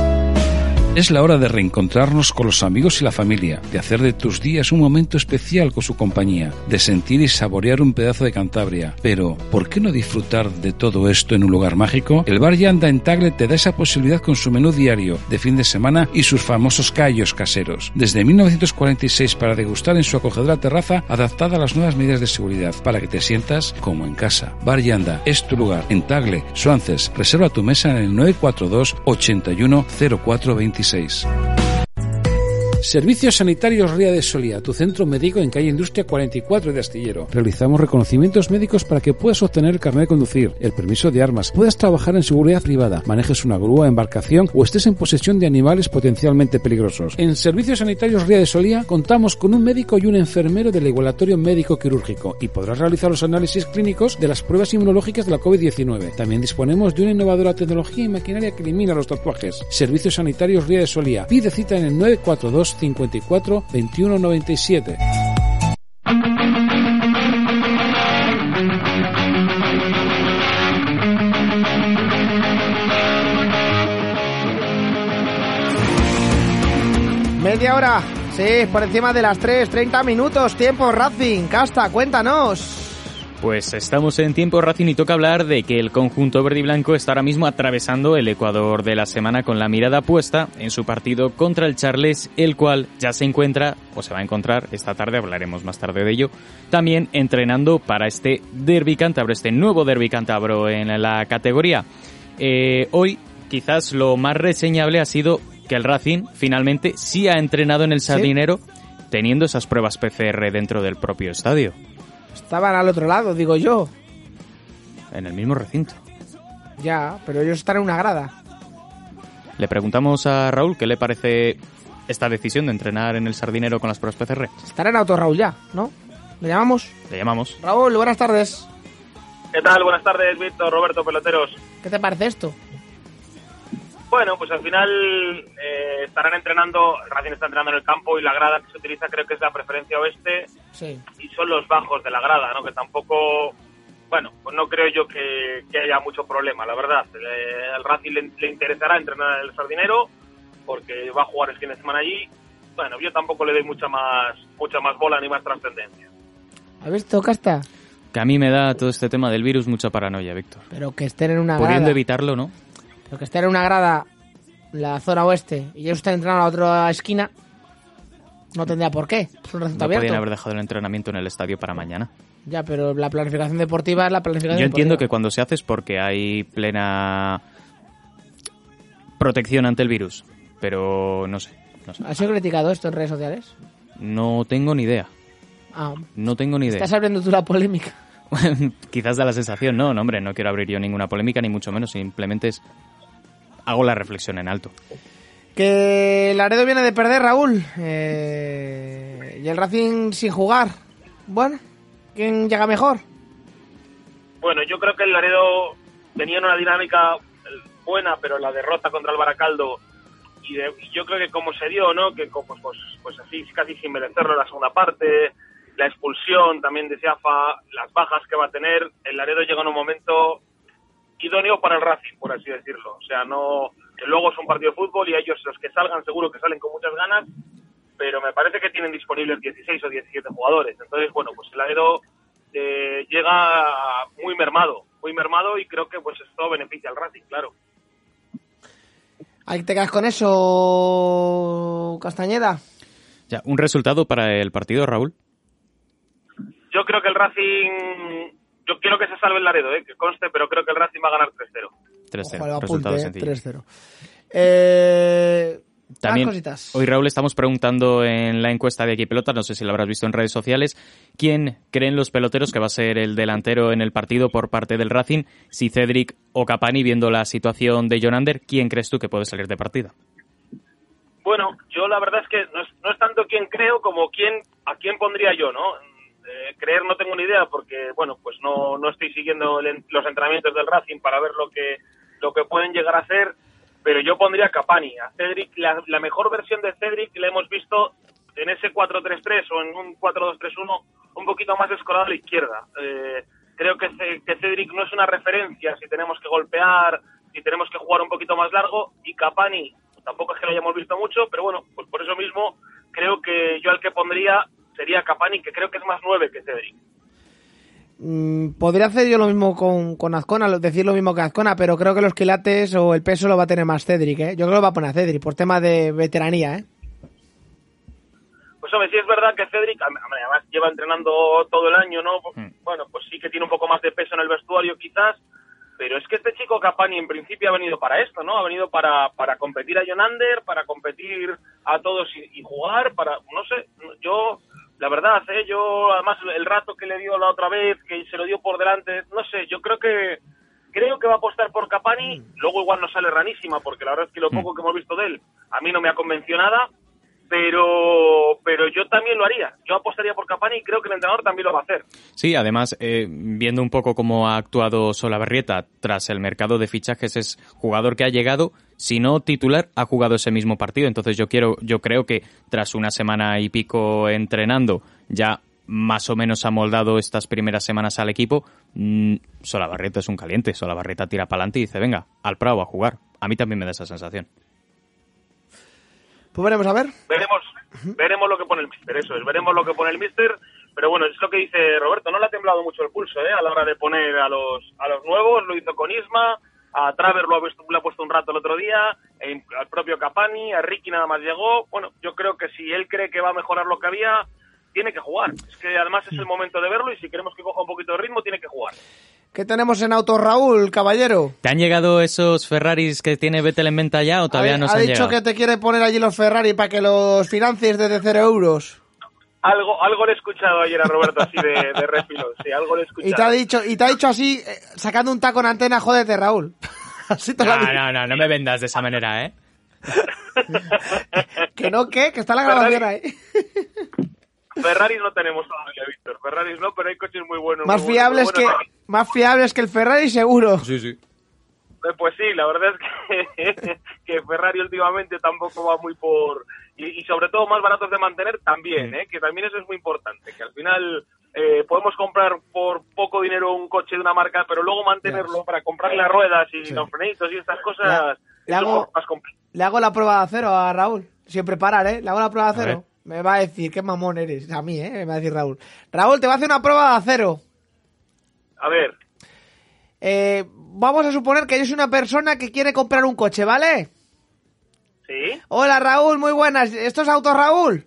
[SPEAKER 10] Es la hora de reencontrarnos con los amigos y la familia, de hacer de tus días un momento especial con su compañía, de sentir y saborear un pedazo de Cantabria. Pero, ¿por qué no disfrutar de todo esto en un lugar mágico? El Bar Yanda en Tagle te da esa posibilidad con su menú diario, de fin de semana y sus famosos callos caseros. Desde mil novecientos cuarenta y seis para degustar en su acogedora terraza adaptada a las nuevas medidas de seguridad, para que te sientas como en casa. Bar Yanda es tu lugar en Tagle, Suances. Reserva tu mesa en el nueve cuatro dos, ochenta y uno, cero cuatro veintiséis.
[SPEAKER 11] Servicios Sanitarios Ría de Solía, tu centro médico en calle Industria cuarenta y cuatro de Astillero. Realizamos reconocimientos médicos para que puedas obtener el carnet de conducir, el permiso de armas, puedas trabajar en seguridad privada, manejes una grúa, embarcación o estés en posesión de animales potencialmente peligrosos. En Servicios Sanitarios Ría de Solía contamos con un médico y un enfermero del igualatorio médico quirúrgico y podrás realizar los análisis clínicos de las pruebas inmunológicas de la COVID diecinueve. También disponemos de una innovadora tecnología y maquinaria que elimina los tatuajes. Servicios Sanitarios Ría de Solía. Pide cita en el nueve cuatro dos, cincuenta y cuatro, veintiuno noventa y siete.
[SPEAKER 2] Media hora, sí, por encima de las tres, treinta minutos, tiempo Racing. Casta, cuéntanos.
[SPEAKER 5] Pues estamos en tiempo Racing y toca hablar de que el conjunto verde y blanco está ahora mismo atravesando el Ecuador de la semana con la mirada puesta en su partido contra el Charles, el cual ya se encuentra, o se va a encontrar esta tarde, hablaremos más tarde de ello, también entrenando para este derbi cántabro, este nuevo derbi cántabro en la categoría. Eh, hoy quizás lo más reseñable ha sido que el Racing finalmente sí ha entrenado en el Sardinero, ¿sí?, teniendo esas pruebas P C R dentro del propio estadio.
[SPEAKER 2] Estaban al otro lado, digo yo.
[SPEAKER 5] En el mismo recinto.
[SPEAKER 2] Ya, pero ellos están en una grada.
[SPEAKER 5] Le preguntamos a Raúl qué le parece esta decisión de entrenar en el Sardinero con las pruebas P C R.
[SPEAKER 2] Estará en auto Raúl ya, ¿no? ¿Le llamamos?
[SPEAKER 5] Le llamamos.
[SPEAKER 2] Raúl, buenas tardes.
[SPEAKER 12] ¿Qué tal? Buenas tardes, Víctor, Roberto, peloteros.
[SPEAKER 2] ¿Qué te parece esto?
[SPEAKER 12] Bueno, pues al final eh, estarán entrenando, el Racing está entrenando en el campo y la grada que se utiliza creo que es la preferencia oeste,
[SPEAKER 2] sí, y
[SPEAKER 12] son los bajos de la grada, ¿no? Que tampoco, bueno, pues no creo yo que, que haya mucho problema, la verdad. Eh, al Racing le, le interesará entrenar en el Sardinero porque va a jugar el fin de semana allí. Bueno, yo tampoco le doy mucha más mucha más bola ni más trascendencia.
[SPEAKER 2] ¿Has visto, Casta?
[SPEAKER 5] Que a mí me da todo este tema del virus mucha paranoia, Víctor.
[SPEAKER 2] Pero que estén en una
[SPEAKER 5] Pudiendo
[SPEAKER 2] grada.
[SPEAKER 5] evitarlo, ¿no?
[SPEAKER 2] Pero que estén en una grada la zona oeste, y ellos están entrenando a la otra esquina, no tendría por qué. Es un recinto
[SPEAKER 5] No
[SPEAKER 2] abierto.
[SPEAKER 5] podían haber dejado el entrenamiento en el estadio para mañana.
[SPEAKER 2] Ya, pero la planificación deportiva es la planificación
[SPEAKER 5] Yo entiendo
[SPEAKER 2] deportiva.
[SPEAKER 5] que cuando se hace es porque hay plena protección ante el virus, pero no sé, no sé.
[SPEAKER 2] ¿Ha sido criticado esto en redes sociales?
[SPEAKER 5] No tengo ni idea.
[SPEAKER 2] Ah,
[SPEAKER 5] No tengo ni idea.
[SPEAKER 2] estás abriendo tú la polémica.
[SPEAKER 5] Quizás da la sensación, no, no, hombre, no quiero abrir yo ninguna polémica, ni mucho menos, simplemente es... hago la reflexión en alto.
[SPEAKER 2] Que Laredo viene de perder, Raúl. Eh, y el Racing sin jugar. Bueno, ¿quién llega mejor?
[SPEAKER 12] Bueno, yo creo que el Laredo tenía una dinámica buena, pero la derrota contra el Baracaldo, y, de, y yo creo que como se dio, ¿no? Que pues, pues, pues así, casi sin merecerlo la segunda parte, la expulsión también de Seafa, las bajas que va a tener, el Laredo llega en un momento idóneo para el Racing, por así decirlo. O sea, no, que luego es un partido de fútbol y ellos, los que salgan, seguro que salen con muchas ganas, pero me parece que tienen disponibles dieciséis o diecisiete jugadores. Entonces, bueno, pues el Laredo eh, llega muy mermado, muy mermado, y creo que pues esto beneficia al Racing, claro.
[SPEAKER 2] Ahí te quedas con eso, Castañeda.
[SPEAKER 5] Ya, ¿un resultado para el partido, Raúl?
[SPEAKER 12] Yo creo que el Racing... Yo quiero que se salve el Laredo, eh, que conste, pero creo que el Racing va a ganar tres cero.
[SPEAKER 5] tres cero,
[SPEAKER 2] Ojalá
[SPEAKER 5] resultado
[SPEAKER 2] apunte, eh,
[SPEAKER 5] sencillo.
[SPEAKER 2] tres cero. Eh...
[SPEAKER 5] También,
[SPEAKER 2] Más cositas.
[SPEAKER 5] hoy, Raúl, estamos preguntando en la encuesta de Aquí Pelota, no sé si lo habrás visto en redes sociales, ¿quién creen los peloteros que va a ser el delantero en el partido por parte del Racing? Si Cedric o Capani, viendo la situación de Jonander, ¿quién crees tú que puede salir de partida?
[SPEAKER 12] Bueno, yo la verdad es que no es, no es tanto quién creo como quién, a quién pondría yo, ¿no? Eh, creer no tengo ni idea porque, bueno, pues no, no estoy siguiendo el, los entrenamientos del Racing para ver lo que, lo que pueden llegar a hacer. Pero yo pondría a Capani, a Cedric, la, la mejor versión de Cedric la hemos visto en ese cuatro tres tres o en un cuatro dos tres uno un poquito más escorado a la izquierda. Eh, creo que, que Cedric no es una referencia si tenemos que golpear, si tenemos que jugar un poquito más largo, y Capani tampoco es que lo hayamos visto mucho, pero bueno, pues por eso mismo creo que yo al que pondría sería Capani, que creo que es más nueve que Cedric.
[SPEAKER 2] Mm, podría hacer yo lo mismo con, con Azcona, decir lo mismo que Azcona, pero creo que los quilates o el peso lo va a tener más Cedric, ¿eh? Yo creo que lo va a poner a Cedric por tema de veteranía, ¿eh?
[SPEAKER 12] Pues hombre, sí es verdad que Cedric, además lleva entrenando todo el año, ¿no? Bueno, pues sí que tiene un poco más de peso en el vestuario quizás, pero es que este chico Capani en principio ha venido para esto, ¿no? Ha venido para, para competir a Jonander, para competir a todos y, y jugar, para, no sé, yo... La verdad, ¿eh? Yo, además, el rato que le dio la otra vez, que se lo dio por delante, no sé, yo creo que creo que va a apostar por Capani, luego igual no sale ranísima, porque la verdad es que lo poco que hemos visto de él, a mí no me ha convencido nada, pero pero yo también lo haría, yo apostaría por Capani y creo que el entrenador también lo va a hacer.
[SPEAKER 5] Sí, además, eh, viendo un poco cómo ha actuado Solabarrieta tras el mercado de fichajes, es jugador que ha llegado, si no titular, ha jugado ese mismo partido. Entonces yo quiero, yo creo que tras una semana y pico entrenando, ya más o menos ha moldado estas primeras semanas al equipo. Mmm, Solabarrieta es un caliente, Solabarrieta tira para adelante y dice, venga, al Prado a jugar. A mí también me da esa sensación.
[SPEAKER 2] Pues veremos a ver.
[SPEAKER 12] Veremos, veremos lo que pone el míster, eso es, veremos lo que pone el míster, pero bueno, es lo que dice Roberto, no le ha temblado mucho el pulso, ¿eh? A la hora de poner a los a los nuevos, lo hizo con Isma, a Traver lo ha, visto, lo ha puesto un rato el otro día, eh, al propio Capani, a Ricky nada más llegó. Bueno, yo creo que si él cree que va a mejorar lo que había, tiene que jugar. Es que además es el momento de verlo y si queremos que coja un poquito de ritmo, tiene que jugar.
[SPEAKER 2] ¿Qué tenemos en auto, Raúl, caballero?
[SPEAKER 5] ¿Te han llegado esos Ferraris que tiene Vettel en venta ya o todavía
[SPEAKER 2] ha,
[SPEAKER 5] no se
[SPEAKER 2] ha
[SPEAKER 5] han
[SPEAKER 2] dicho
[SPEAKER 5] llegado?
[SPEAKER 2] que te quiere poner allí los Ferrari para que los financies desde cero euros.
[SPEAKER 12] Algo algo le he escuchado ayer a Roberto así de, de refilo, sí, algo le he escuchado.
[SPEAKER 2] Y te ha dicho, y te ha dicho así, eh, sacando un taco en antena, jódete, Raúl. Así te lo ha
[SPEAKER 5] No,
[SPEAKER 2] dicho.
[SPEAKER 5] no, no, no me vendas de esa manera, ¿eh?
[SPEAKER 2] Que no, ¿qué? Que está la grabación ahí.
[SPEAKER 12] Ferraris no tenemos todavía, Víctor. Ferraris no, pero hay coches muy buenos.
[SPEAKER 2] Más
[SPEAKER 12] muy
[SPEAKER 2] fiables
[SPEAKER 12] buenos, muy buenos.
[SPEAKER 2] que más fiables que el Ferrari, seguro.
[SPEAKER 5] Sí, sí.
[SPEAKER 12] Pues sí, la verdad es que, que Ferrari últimamente tampoco va muy por... Y, y sobre todo más baratos de mantener también, ¿eh? Que también eso es muy importante, que al final eh, podemos comprar por poco dinero un coche de una marca, pero luego mantenerlo ya, para comprarle las ruedas y sí, los frenitos y estas cosas
[SPEAKER 2] le, le hago,
[SPEAKER 12] es más complicado.
[SPEAKER 2] Le hago la prueba de acero a Raúl, siempre parar, ¿eh? Le hago la prueba de acero. Me va a decir, qué mamón eres, a mí, ¿eh? Me va a decir Raúl. Raúl, te va a hacer una prueba de acero.
[SPEAKER 12] A ver.
[SPEAKER 2] Eh, vamos a suponer que yo soy una persona que quiere comprar un coche, ¿vale?
[SPEAKER 12] Sí.
[SPEAKER 2] Hola, Raúl, muy buenas. ¿Esto es Auto Raúl?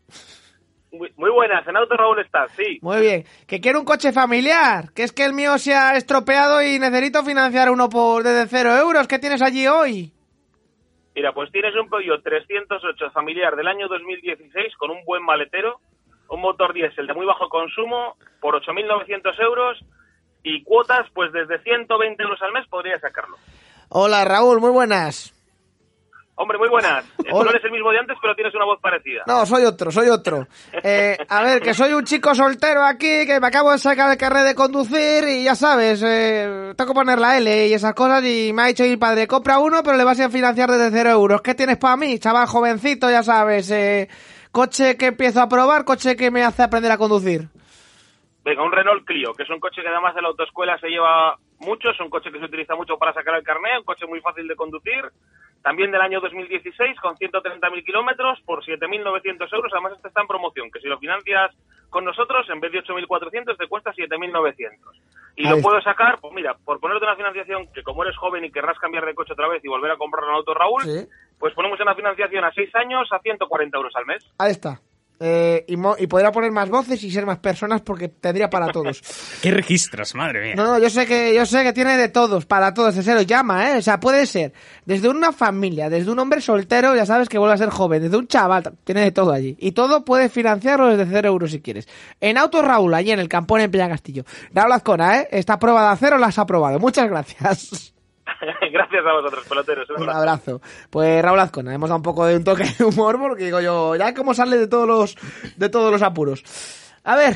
[SPEAKER 12] Muy, muy buenas, en Auto Raúl estás, sí.
[SPEAKER 2] Muy bien. Que quiero un coche familiar, que es que el mío se ha estropeado y necesito financiar uno por desde cero euros. ¿Qué tienes allí hoy?
[SPEAKER 12] Mira, pues tienes un Peugeot trescientos ocho familiar del año dos mil dieciséis con un buen maletero, un motor diésel de muy bajo consumo por ocho mil novecientos euros y cuotas, pues desde ciento veinte euros al mes podrías sacarlo.
[SPEAKER 2] Hola, Raúl, muy buenas.
[SPEAKER 12] Hombre, muy buenas. Tú no eres el mismo de antes, pero tienes una voz parecida.
[SPEAKER 2] No, soy otro, soy otro. Eh, a ver, que soy un chico soltero aquí, que me acabo de sacar el carnet de conducir y ya sabes, eh, tengo que poner la L y esas cosas y me ha dicho mi padre, compra uno, pero le vas a financiar desde cero euros. ¿Qué tienes para mí, chaval jovencito, ya sabes? Eh, coche que empiezo a probar, coche que me hace aprender a conducir.
[SPEAKER 12] Venga, un Renault Clio, que es un coche que además de la autoescuela se lleva mucho, es un coche que se utiliza mucho para sacar el carnet, un coche muy fácil de conducir. También del año dos mil dieciséis, con ciento treinta mil kilómetros, por siete mil novecientos euros. Además, este está en promoción, que si lo financias con nosotros, en vez de ocho mil cuatrocientos, te cuesta siete mil novecientos. Y Ahí lo puedo sacar, pues mira, por ponerte una financiación, que como eres joven y querrás cambiar de coche otra vez y volver a comprar un Auto Raúl, ¿sí? Pues ponemos una financiación a seis años a ciento cuarenta euros al mes.
[SPEAKER 2] Ahí está. Eh, y, mo- y podrá poner más voces y ser más personas porque tendría para todos.
[SPEAKER 5] ¿Qué registros, madre mía?
[SPEAKER 2] No, no, yo sé que yo sé que tiene de todos, para todos, se lo llama, ¿eh? O sea, puede ser desde una familia, desde un hombre soltero, ya sabes que vuelve a ser joven, desde un chaval, tiene de todo allí. Y todo puedes financiarlo desde cero euros si quieres. En Auto Raúl, allí en el Campón, en Playa Castillo. Raúl Azcona, ¿eh? Esta prueba de acero la has aprobado. Muchas gracias.
[SPEAKER 12] Gracias a vosotros, peloteros.
[SPEAKER 2] Un abrazo. un abrazo. Pues Raúl Azcona, hemos dado un poco de un toque de humor porque digo yo, ya cómo sale de todos los de todos los apuros. A ver,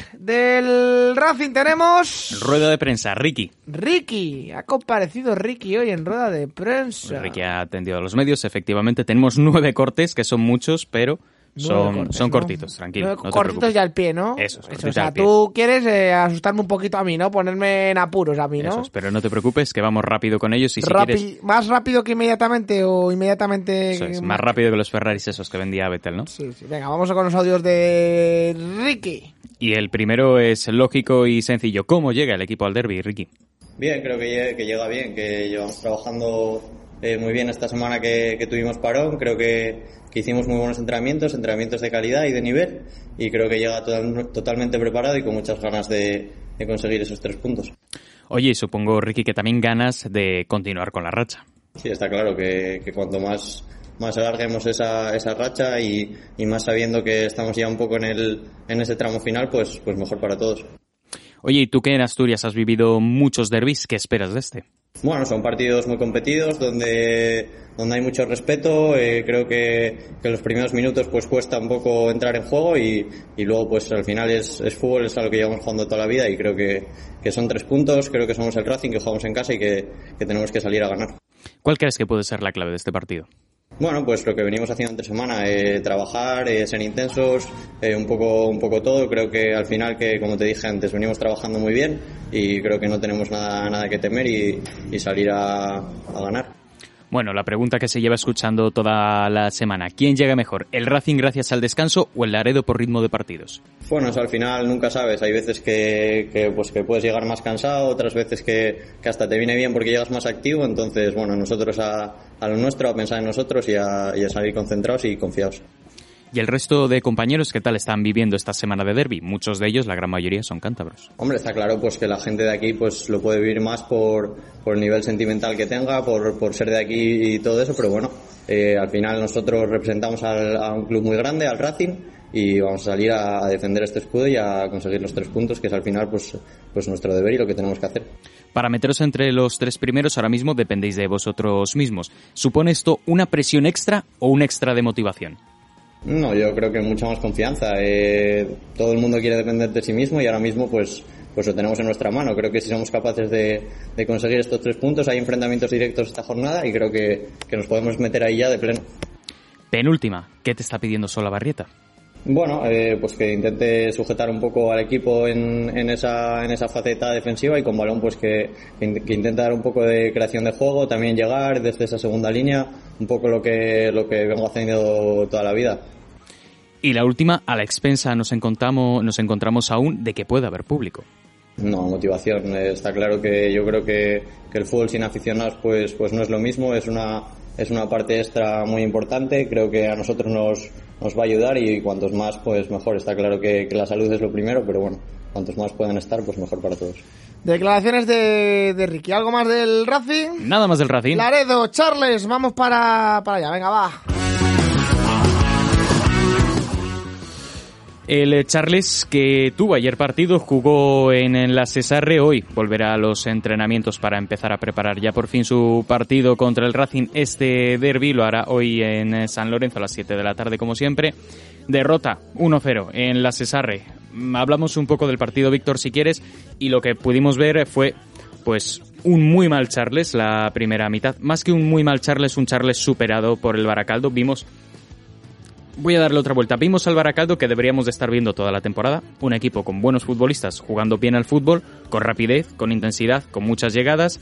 [SPEAKER 2] del Racing tenemos...
[SPEAKER 5] Rueda de prensa, Ricky.
[SPEAKER 2] Ricky, ha comparecido Ricky hoy en rueda de prensa.
[SPEAKER 5] Ricky ha atendido a los medios, efectivamente tenemos nueve cortes, que son muchos, pero... Son, cortes, son ¿no? cortitos, tranquilo.
[SPEAKER 2] No cortitos ya al pie, ¿no?
[SPEAKER 5] Eso,
[SPEAKER 2] Eso, o sea, tú quieres eh, asustarme un poquito a mí, ¿no? Ponerme en apuros a mí, ¿no?
[SPEAKER 5] Eso es, pero no te preocupes, que vamos rápido con ellos y si
[SPEAKER 2] Rapi-
[SPEAKER 5] quieres...
[SPEAKER 2] ¿Más rápido que inmediatamente o inmediatamente...?
[SPEAKER 5] Eso es, más rápido que los Ferraris esos que vendía Vettel, ¿no?
[SPEAKER 2] Sí, sí. Venga, vamos con los audios de Ricky.
[SPEAKER 5] Y el primero es lógico y sencillo. ¿Cómo llega el equipo al derbi, Ricky?
[SPEAKER 13] Bien, creo que, que llega bien, que llevamos trabajando eh, muy bien esta semana que, que tuvimos parón. Creo que... que hicimos muy buenos entrenamientos, entrenamientos de calidad y de nivel, y creo que llega total, totalmente preparado y con muchas ganas de, de conseguir esos tres puntos.
[SPEAKER 5] Oye, y supongo, Ricky, que también ganas de continuar con la racha.
[SPEAKER 13] Sí, está claro que, que cuanto más, más alarguemos esa, esa racha y, y más sabiendo que estamos ya un poco en, el, en ese tramo final, pues, pues mejor para todos.
[SPEAKER 5] Oye, ¿y tú que en Asturias has vivido muchos derbis? ¿Qué esperas de este?
[SPEAKER 13] Bueno, son partidos muy competidos donde, donde hay mucho respeto. Eh, creo que, que los primeros minutos pues cuesta un poco entrar en juego y, y luego pues al final es, es fútbol, es algo que llevamos jugando toda la vida y creo que, que son tres puntos. Creo que somos el Racing, que jugamos en casa y que, que tenemos que salir a ganar.
[SPEAKER 5] ¿Cuál crees que puede ser la clave de este partido?
[SPEAKER 13] Bueno, pues lo que venimos haciendo entre semana, eh, trabajar, eh, ser intensos, eh, un poco un poco todo. Creo que al final, que como te dije antes, venimos trabajando muy bien y creo que no tenemos nada nada que temer y, y salir a, a ganar.
[SPEAKER 5] Bueno, la pregunta que se lleva escuchando toda la semana. ¿Quién llega mejor? ¿El Racing gracias al descanso o el Laredo por ritmo de partidos?
[SPEAKER 13] Bueno, eso al final nunca sabes. Hay veces que, que, pues que puedes llegar más cansado, otras veces que, que hasta te viene bien porque llegas más activo. Entonces, bueno, nosotros a, a lo nuestro, a pensar en nosotros y a, y a salir concentrados y confiados.
[SPEAKER 5] ¿Y el resto de compañeros qué tal están viviendo esta semana de derbi? Muchos de ellos, la gran mayoría, son cántabros.
[SPEAKER 13] Hombre, está claro pues que la gente de aquí pues lo puede vivir más por, por el nivel sentimental que tenga, por, por ser de aquí y todo eso, pero bueno, eh, al final nosotros representamos al, a un club muy grande, al Racing, y vamos a salir a, a defender este escudo y a conseguir los tres puntos, que es al final pues, pues nuestro deber y lo que tenemos que hacer.
[SPEAKER 5] Para meteros entre los tres primeros, ahora mismo dependéis de vosotros mismos. ¿Supone esto una presión extra o un extra de motivación?
[SPEAKER 13] No, yo creo que mucha más confianza. Eh, todo el mundo quiere depender de sí mismo y ahora mismo pues, pues lo tenemos en nuestra mano. Creo que si somos capaces de, de conseguir estos tres puntos, hay enfrentamientos directos esta jornada y creo que, que nos podemos meter ahí ya de pleno.
[SPEAKER 5] Penúltima, ¿qué te está pidiendo Solabarrieta?
[SPEAKER 13] Bueno, eh, pues que intente sujetar un poco al equipo en, en esa en esa faceta defensiva y con balón pues que, que, que intente dar un poco de creación de juego, también llegar desde esa segunda línea, un poco lo que lo que vengo haciendo toda la vida.
[SPEAKER 5] Y la última, a la expensa nos encontramos nos encontramos aún de que pueda haber público.
[SPEAKER 13] No, motivación. Está claro que yo creo que, que el fútbol sin aficionados pues pues no es lo mismo, es una es una parte extra muy importante, creo que a nosotros nos, nos va a ayudar y cuantos más pues mejor. Está claro que, que la salud es lo primero, pero bueno, cuantos más puedan estar pues mejor para todos.
[SPEAKER 2] Declaraciones de, de Ricky. ¿Algo más del Racing?
[SPEAKER 5] Nada más del Racing.
[SPEAKER 2] Laredo, Charles, vamos para, para allá, venga, va.
[SPEAKER 5] El Charles, que tuvo ayer partido, jugó en la Cesarre, hoy volverá a los entrenamientos para empezar a preparar ya por fin su partido contra el Racing. Este derbi lo hará hoy en San Lorenzo a las siete de la tarde, como siempre. Derrota uno cero en la Cesarre. Hablamos un poco del partido, Víctor, si quieres, y lo que pudimos ver fue pues un muy mal Charles la primera mitad. Más que un muy mal Charles, un Charles superado por el Baracaldo. Vimos... Voy a darle otra vuelta. Vimos al Baracaldo que deberíamos de estar viendo toda la temporada. Un equipo con buenos futbolistas jugando bien al fútbol, con rapidez, con intensidad, con muchas llegadas.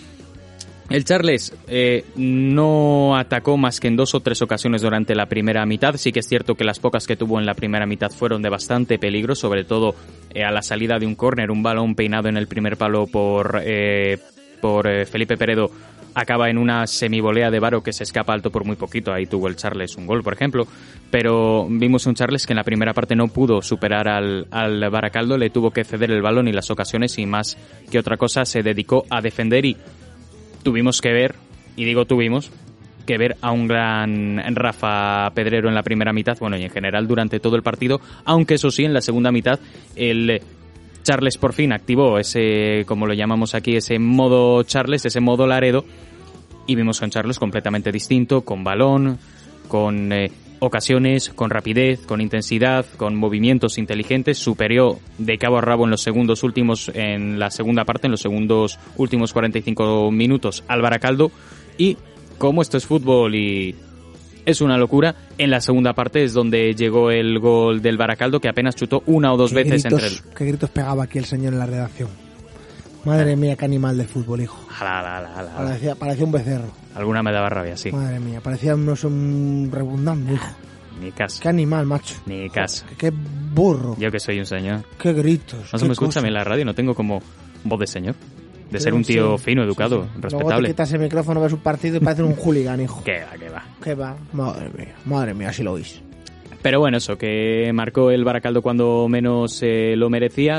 [SPEAKER 5] El Charles eh, no atacó más que en dos o tres ocasiones durante la primera mitad. Sí que es cierto que las pocas que tuvo en la primera mitad fueron de bastante peligro, sobre todo eh, a la salida de un córner, un balón peinado en el primer palo por, eh, por eh, Felipe Peredo. Acaba en una semivolea de Varo que se escapa alto por muy poquito. Ahí tuvo el Charles un gol, por ejemplo. Pero vimos un Charles que en la primera parte no pudo superar al, al Baracaldo. Le tuvo que ceder el balón y las ocasiones, y más que otra cosa se dedicó a defender. Y tuvimos que ver, y digo tuvimos, que ver a un gran Rafa Pedrero en la primera mitad. Bueno, y en general durante todo el partido. Aunque eso sí, en la segunda mitad el... Charles por fin activó ese, como lo llamamos aquí, ese modo Charles, ese modo Laredo, y vimos a un Charles completamente distinto, con balón, con eh, ocasiones, con rapidez, con intensidad, con movimientos inteligentes, superior de cabo a rabo en los segundos últimos, en la segunda parte, en los segundos últimos cuarenta y cinco minutos al Baracaldo, y como esto es fútbol y es una locura, en la segunda parte es donde llegó el gol del Baracaldo, que apenas chutó una o dos
[SPEAKER 2] ¿Qué
[SPEAKER 5] veces
[SPEAKER 2] gritos,
[SPEAKER 5] entre el...
[SPEAKER 2] ¿Qué gritos pegaba aquí el señor en la redacción? Madre mía, qué animal de fútbol, hijo.
[SPEAKER 5] Ala, ala, ala, ala.
[SPEAKER 2] Parecía, parecía un becerro.
[SPEAKER 5] Alguna me daba rabia, sí.
[SPEAKER 2] Madre mía, parecía no sé, un rebundante, hijo.
[SPEAKER 5] Ni caso.
[SPEAKER 2] Qué animal, macho.
[SPEAKER 5] Ni caso.
[SPEAKER 2] Qué, qué burro.
[SPEAKER 5] Yo que soy un señor.
[SPEAKER 2] Qué gritos.
[SPEAKER 5] No se me escucha a mí en la radio, no tengo como voz de señor. De
[SPEAKER 2] Pero
[SPEAKER 5] ser un tío
[SPEAKER 2] sí,
[SPEAKER 5] fino, educado,
[SPEAKER 2] sí, sí.
[SPEAKER 5] respetable.
[SPEAKER 2] Luego te quitas el micrófono, ves un partido y pareces un hooligan, hijo.
[SPEAKER 5] ¿Qué va, qué va?
[SPEAKER 2] ¿Qué va? Madre mía, madre mía, así lo oís.
[SPEAKER 5] Pero bueno, eso, que marcó el Baracaldo cuando menos eh, lo merecía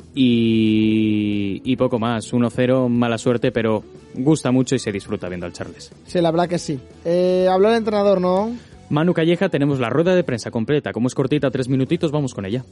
[SPEAKER 5] y, y poco más. uno cero, mala suerte, pero gusta mucho y se disfruta viendo al Charles.
[SPEAKER 2] Sí, la verdad que sí. Eh, habló el entrenador, ¿no?
[SPEAKER 5] Manu Calleja, tenemos la rueda de prensa completa. Como es cortita, tres minutitos, vamos con ella.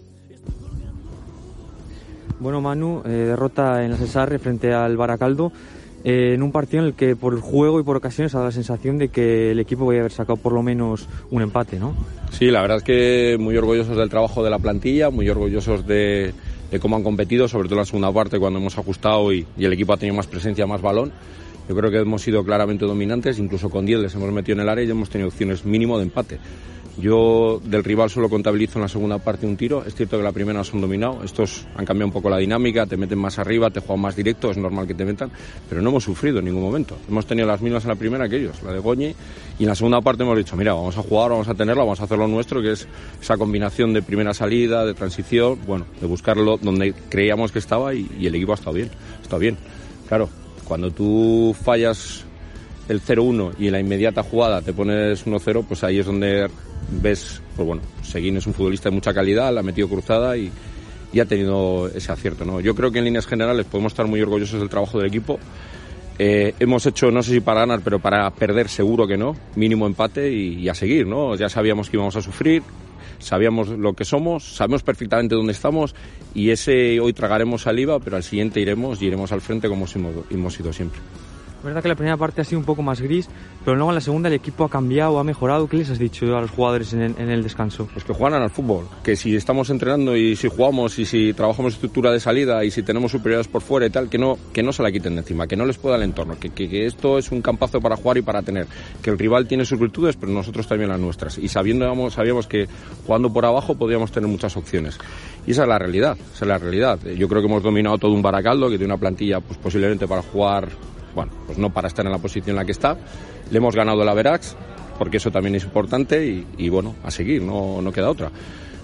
[SPEAKER 14] Bueno, Manu, eh, derrota en la Cesarre frente al Baracaldo, eh, en un partido en el que por el juego y por ocasiones ha dado la sensación de que el equipo podía haber sacado por lo menos un empate, ¿no?
[SPEAKER 6] Sí, la verdad es que muy orgullosos del trabajo de la plantilla, muy orgullosos de, de cómo han competido, sobre todo en la segunda parte cuando hemos ajustado y, y el equipo ha tenido más presencia, más balón. Yo creo que hemos sido claramente dominantes, incluso con diez les hemos metido en el área y hemos tenido opciones mínimo de empate. Yo del rival solo contabilizo en la segunda parte un tiro. Es cierto que la primera nos han dominado. Estos han cambiado un poco la dinámica, te meten más arriba, te juegan más directo, es normal que te metan, pero no hemos sufrido en ningún momento. Hemos tenido las mismas en la primera que ellos, la de Goñi, y en la segunda parte hemos dicho, mira, vamos a jugar, vamos a tenerla, vamos a hacer lo nuestro, que es esa combinación de primera salida, de transición, bueno, de buscarlo donde creíamos que estaba y, y el equipo ha estado bien, ha estado bien. Claro, cuando tú fallas el cero uno y en la inmediata jugada te pones uno cero, pues ahí es donde ves, pues bueno, Seguín es un futbolista de mucha calidad, la ha metido cruzada y, y ha tenido ese acierto, ¿no? Yo creo que en líneas generales podemos estar muy orgullosos del trabajo del equipo. Eh, hemos hecho, no sé si para ganar, pero para perder seguro que no, mínimo empate y, y a seguir, ¿no? Ya sabíamos que íbamos a sufrir, sabíamos lo que somos, sabemos perfectamente dónde estamos y ese hoy tragaremos saliva, pero al siguiente iremos y iremos al frente como hemos, hemos ido siempre.
[SPEAKER 14] Es verdad que la primera parte ha sido un poco más gris, pero luego en la segunda el equipo ha cambiado, ha mejorado. ¿Qué les has dicho a los jugadores en el, en el descanso?
[SPEAKER 6] Pues que juegan al fútbol, que si estamos entrenando y si jugamos y si trabajamos estructura de salida y si tenemos superioridades por fuera y tal, que no, que no se la quiten de encima, que no les pueda el entorno, que, que, que esto es un campazo para jugar y para tener, que el rival tiene sus virtudes, pero nosotros también las nuestras. Y sabiendo, sabíamos que jugando por abajo podíamos tener muchas opciones. Y esa es la realidad, esa es la realidad. Yo creo que hemos dominado todo un Baracaldo, que tiene una plantilla pues posiblemente para jugar... Bueno, pues no para estar en la posición en la que está. Le hemos ganado el Averax, porque eso también es importante y, y bueno, a seguir, no, no queda otra.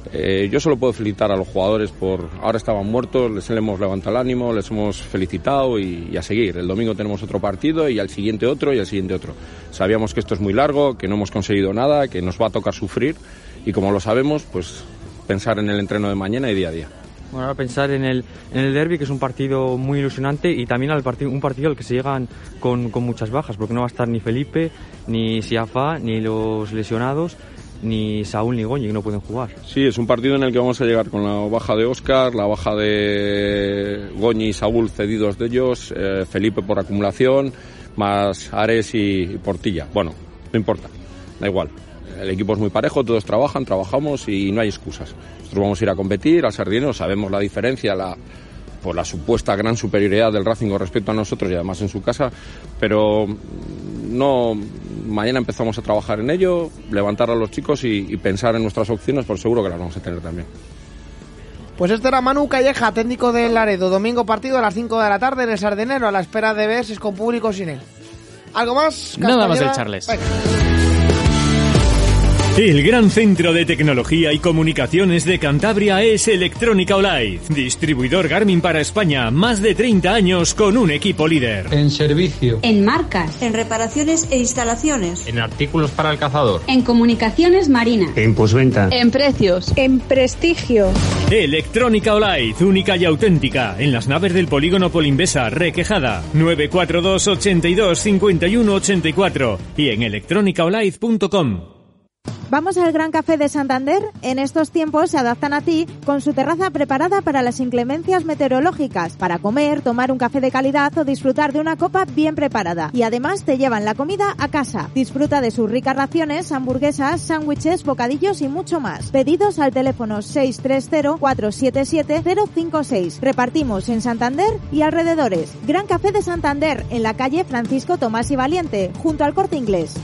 [SPEAKER 6] Eh, yo solo puedo felicitar a los jugadores por... Ahora estaban muertos, les hemos levantado el ánimo, les hemos felicitado y, y a seguir. El domingo tenemos otro partido y al siguiente otro y al siguiente otro. Sabíamos que esto es muy largo, que no hemos conseguido nada, que nos va a tocar sufrir y como lo sabemos, pues pensar en el entreno de mañana y día a día.
[SPEAKER 14] Bueno, ahora pensar en el, en el derbi, que es un partido muy ilusionante, y también al partido, un partido al que se llegan con, con muchas bajas, porque no va a estar ni Felipe, ni Siafa, ni los lesionados, ni Saúl ni Goñi, que no pueden jugar.
[SPEAKER 6] Sí, es un partido en el que vamos a llegar con la baja de Óscar, la baja de Goñi y Saúl cedidos de ellos, eh, Felipe por acumulación, más Ares y, y Portilla. Bueno, no importa, da igual. El equipo es muy parejo, todos trabajan, trabajamos y no hay excusas. Nosotros vamos a ir a competir al Sardinero, sabemos la diferencia, la, por la supuesta gran superioridad del Racing con respecto a nosotros y además en su casa, pero no, mañana empezamos a trabajar en ello, levantar a los chicos y, y pensar en nuestras opciones, por seguro que las vamos a tener también.
[SPEAKER 2] Pues este era Manu Calleja, técnico del Laredo. Domingo partido a las cinco de la tarde en el Sardinero, a la espera de ver si es con público o sin él. ¿Algo más?
[SPEAKER 5] Nada más del Charles.
[SPEAKER 2] Venga.
[SPEAKER 4] El gran centro de tecnología y comunicaciones de Cantabria es Electrónica Olive, distribuidor Garmin para España, más de treinta años con un equipo líder.
[SPEAKER 15] En servicio.
[SPEAKER 7] En marcas.
[SPEAKER 8] En reparaciones e instalaciones.
[SPEAKER 15] En artículos para el cazador.
[SPEAKER 7] En comunicaciones marinas.
[SPEAKER 15] En postventa.
[SPEAKER 8] En precios. En prestigio.
[SPEAKER 4] Electrónica Olive, única y auténtica, en las naves del polígono Polimbesa, Requejada, nueve cuatro dos, ochenta y dos, cincuenta y uno ochenta y cuatro y en electrónica olive punto com.
[SPEAKER 3] Vamos al Gran Café de Santander. En estos tiempos se adaptan a ti con su terraza preparada para las inclemencias meteorológicas, para comer, tomar un café de calidad o disfrutar de una copa bien preparada. Y además te llevan la comida a casa. Disfruta de sus ricas raciones, hamburguesas, sándwiches, bocadillos y mucho más. Pedidos al teléfono seis tres cero, cuatro siete siete, cero cinco seis. Repartimos en Santander y alrededores. Gran Café de Santander, en la calle Francisco Tomás y Valiente, junto al Corte Inglés.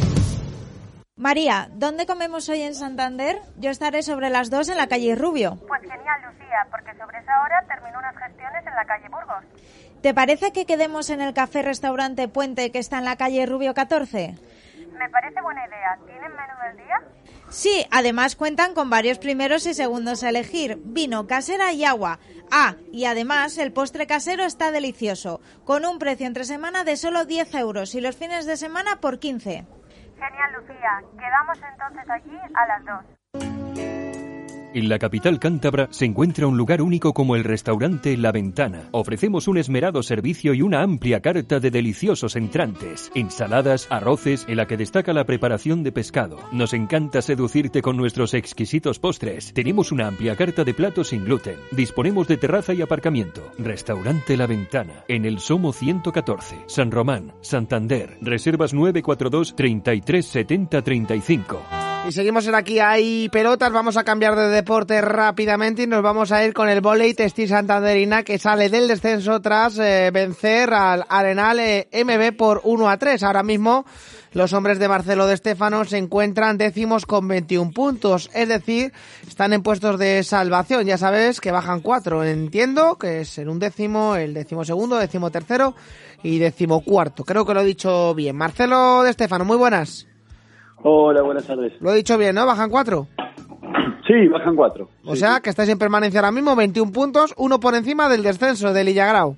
[SPEAKER 3] María, ¿dónde comemos hoy en Santander? Yo estaré sobre las dos en la calle Rubio.
[SPEAKER 16] Pues genial, Lucía, porque sobre esa hora termino unas gestiones en la calle Burgos.
[SPEAKER 3] ¿Te parece que quedemos en el café-restaurante Puente que está en la calle Rubio catorce?
[SPEAKER 16] Me parece buena idea. ¿Tienen menú del día?
[SPEAKER 3] Sí, además cuentan con varios primeros y segundos a elegir, vino, casera y agua. Ah, y además el postre casero está delicioso, con un precio entre semana de solo diez euros y los fines de semana por quince.
[SPEAKER 16] Genial, Lucía. Quedamos entonces allí a las dos.
[SPEAKER 4] En la capital cántabra se encuentra un lugar único como el restaurante La Ventana. Ofrecemos un esmerado servicio y una amplia carta de deliciosos entrantes, ensaladas, arroces, en la que destaca la preparación de pescado. Nos encanta seducirte con nuestros exquisitos postres. Tenemos una amplia carta de platos sin gluten. Disponemos de terraza y aparcamiento. Restaurante La Ventana, en el Somo ciento catorce, San Román, Santander. Reservas nueve cuatro dos, treinta y tres, setenta, treinta y cinco.
[SPEAKER 2] Y seguimos en Aquí Hay Pelotas, vamos a cambiar de deporte rápidamente y nos vamos a ir con el vóley Textil Santanderina, que sale del descenso tras eh, vencer al Arenal eh, M B por uno a tres. Ahora mismo los hombres de Marcelo de Stéfano se encuentran décimos con veintiún puntos, es decir, están en puestos de salvación. Ya sabes que bajan cuatro, entiendo que es en un décimo, el décimo segundo, décimo tercero y décimo cuarto. Creo que lo he dicho bien. Marcelo de Stéfano, muy buenas.
[SPEAKER 17] Hola, buenas tardes.
[SPEAKER 2] Lo he dicho bien, ¿no? ¿Bajan cuatro?
[SPEAKER 17] Sí, bajan cuatro.
[SPEAKER 2] O
[SPEAKER 17] sí,
[SPEAKER 2] sea,
[SPEAKER 17] sí.
[SPEAKER 2] que estáis en permanencia ahora mismo, veintiún puntos, uno por encima del descenso del Illagrao.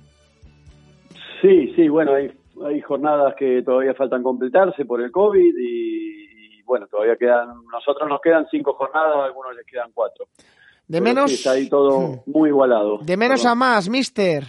[SPEAKER 17] Sí, sí, bueno, hay, hay jornadas que todavía faltan completarse por el COVID y, y bueno, todavía quedan, nosotros nos quedan cinco jornadas, a algunos les quedan cuatro.
[SPEAKER 2] De
[SPEAKER 17] Pero
[SPEAKER 2] menos...
[SPEAKER 17] sí, está ahí todo muy igualado.
[SPEAKER 2] De menos
[SPEAKER 17] Perdón.
[SPEAKER 2] a más, mister.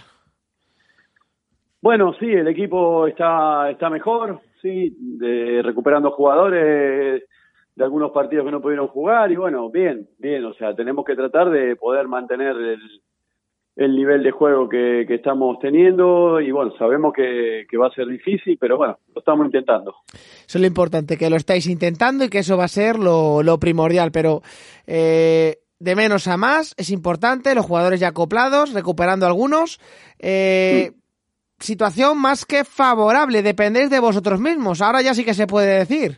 [SPEAKER 17] Bueno, sí, el equipo está, está mejor, sí, de, recuperando jugadores de algunos partidos que no pudieron jugar y bueno, bien, bien, o sea, tenemos que tratar de poder mantener el, el nivel de juego que, que estamos teniendo y bueno, sabemos que, que va a ser difícil, pero bueno, lo estamos intentando.
[SPEAKER 2] Eso es lo importante, que lo estáis intentando y que eso va a ser lo, lo primordial, pero eh, de menos a más es importante, los jugadores ya acoplados, recuperando algunos, eh... Sí. Situación más que favorable, dependéis de vosotros mismos, ahora ya sí que se puede decir.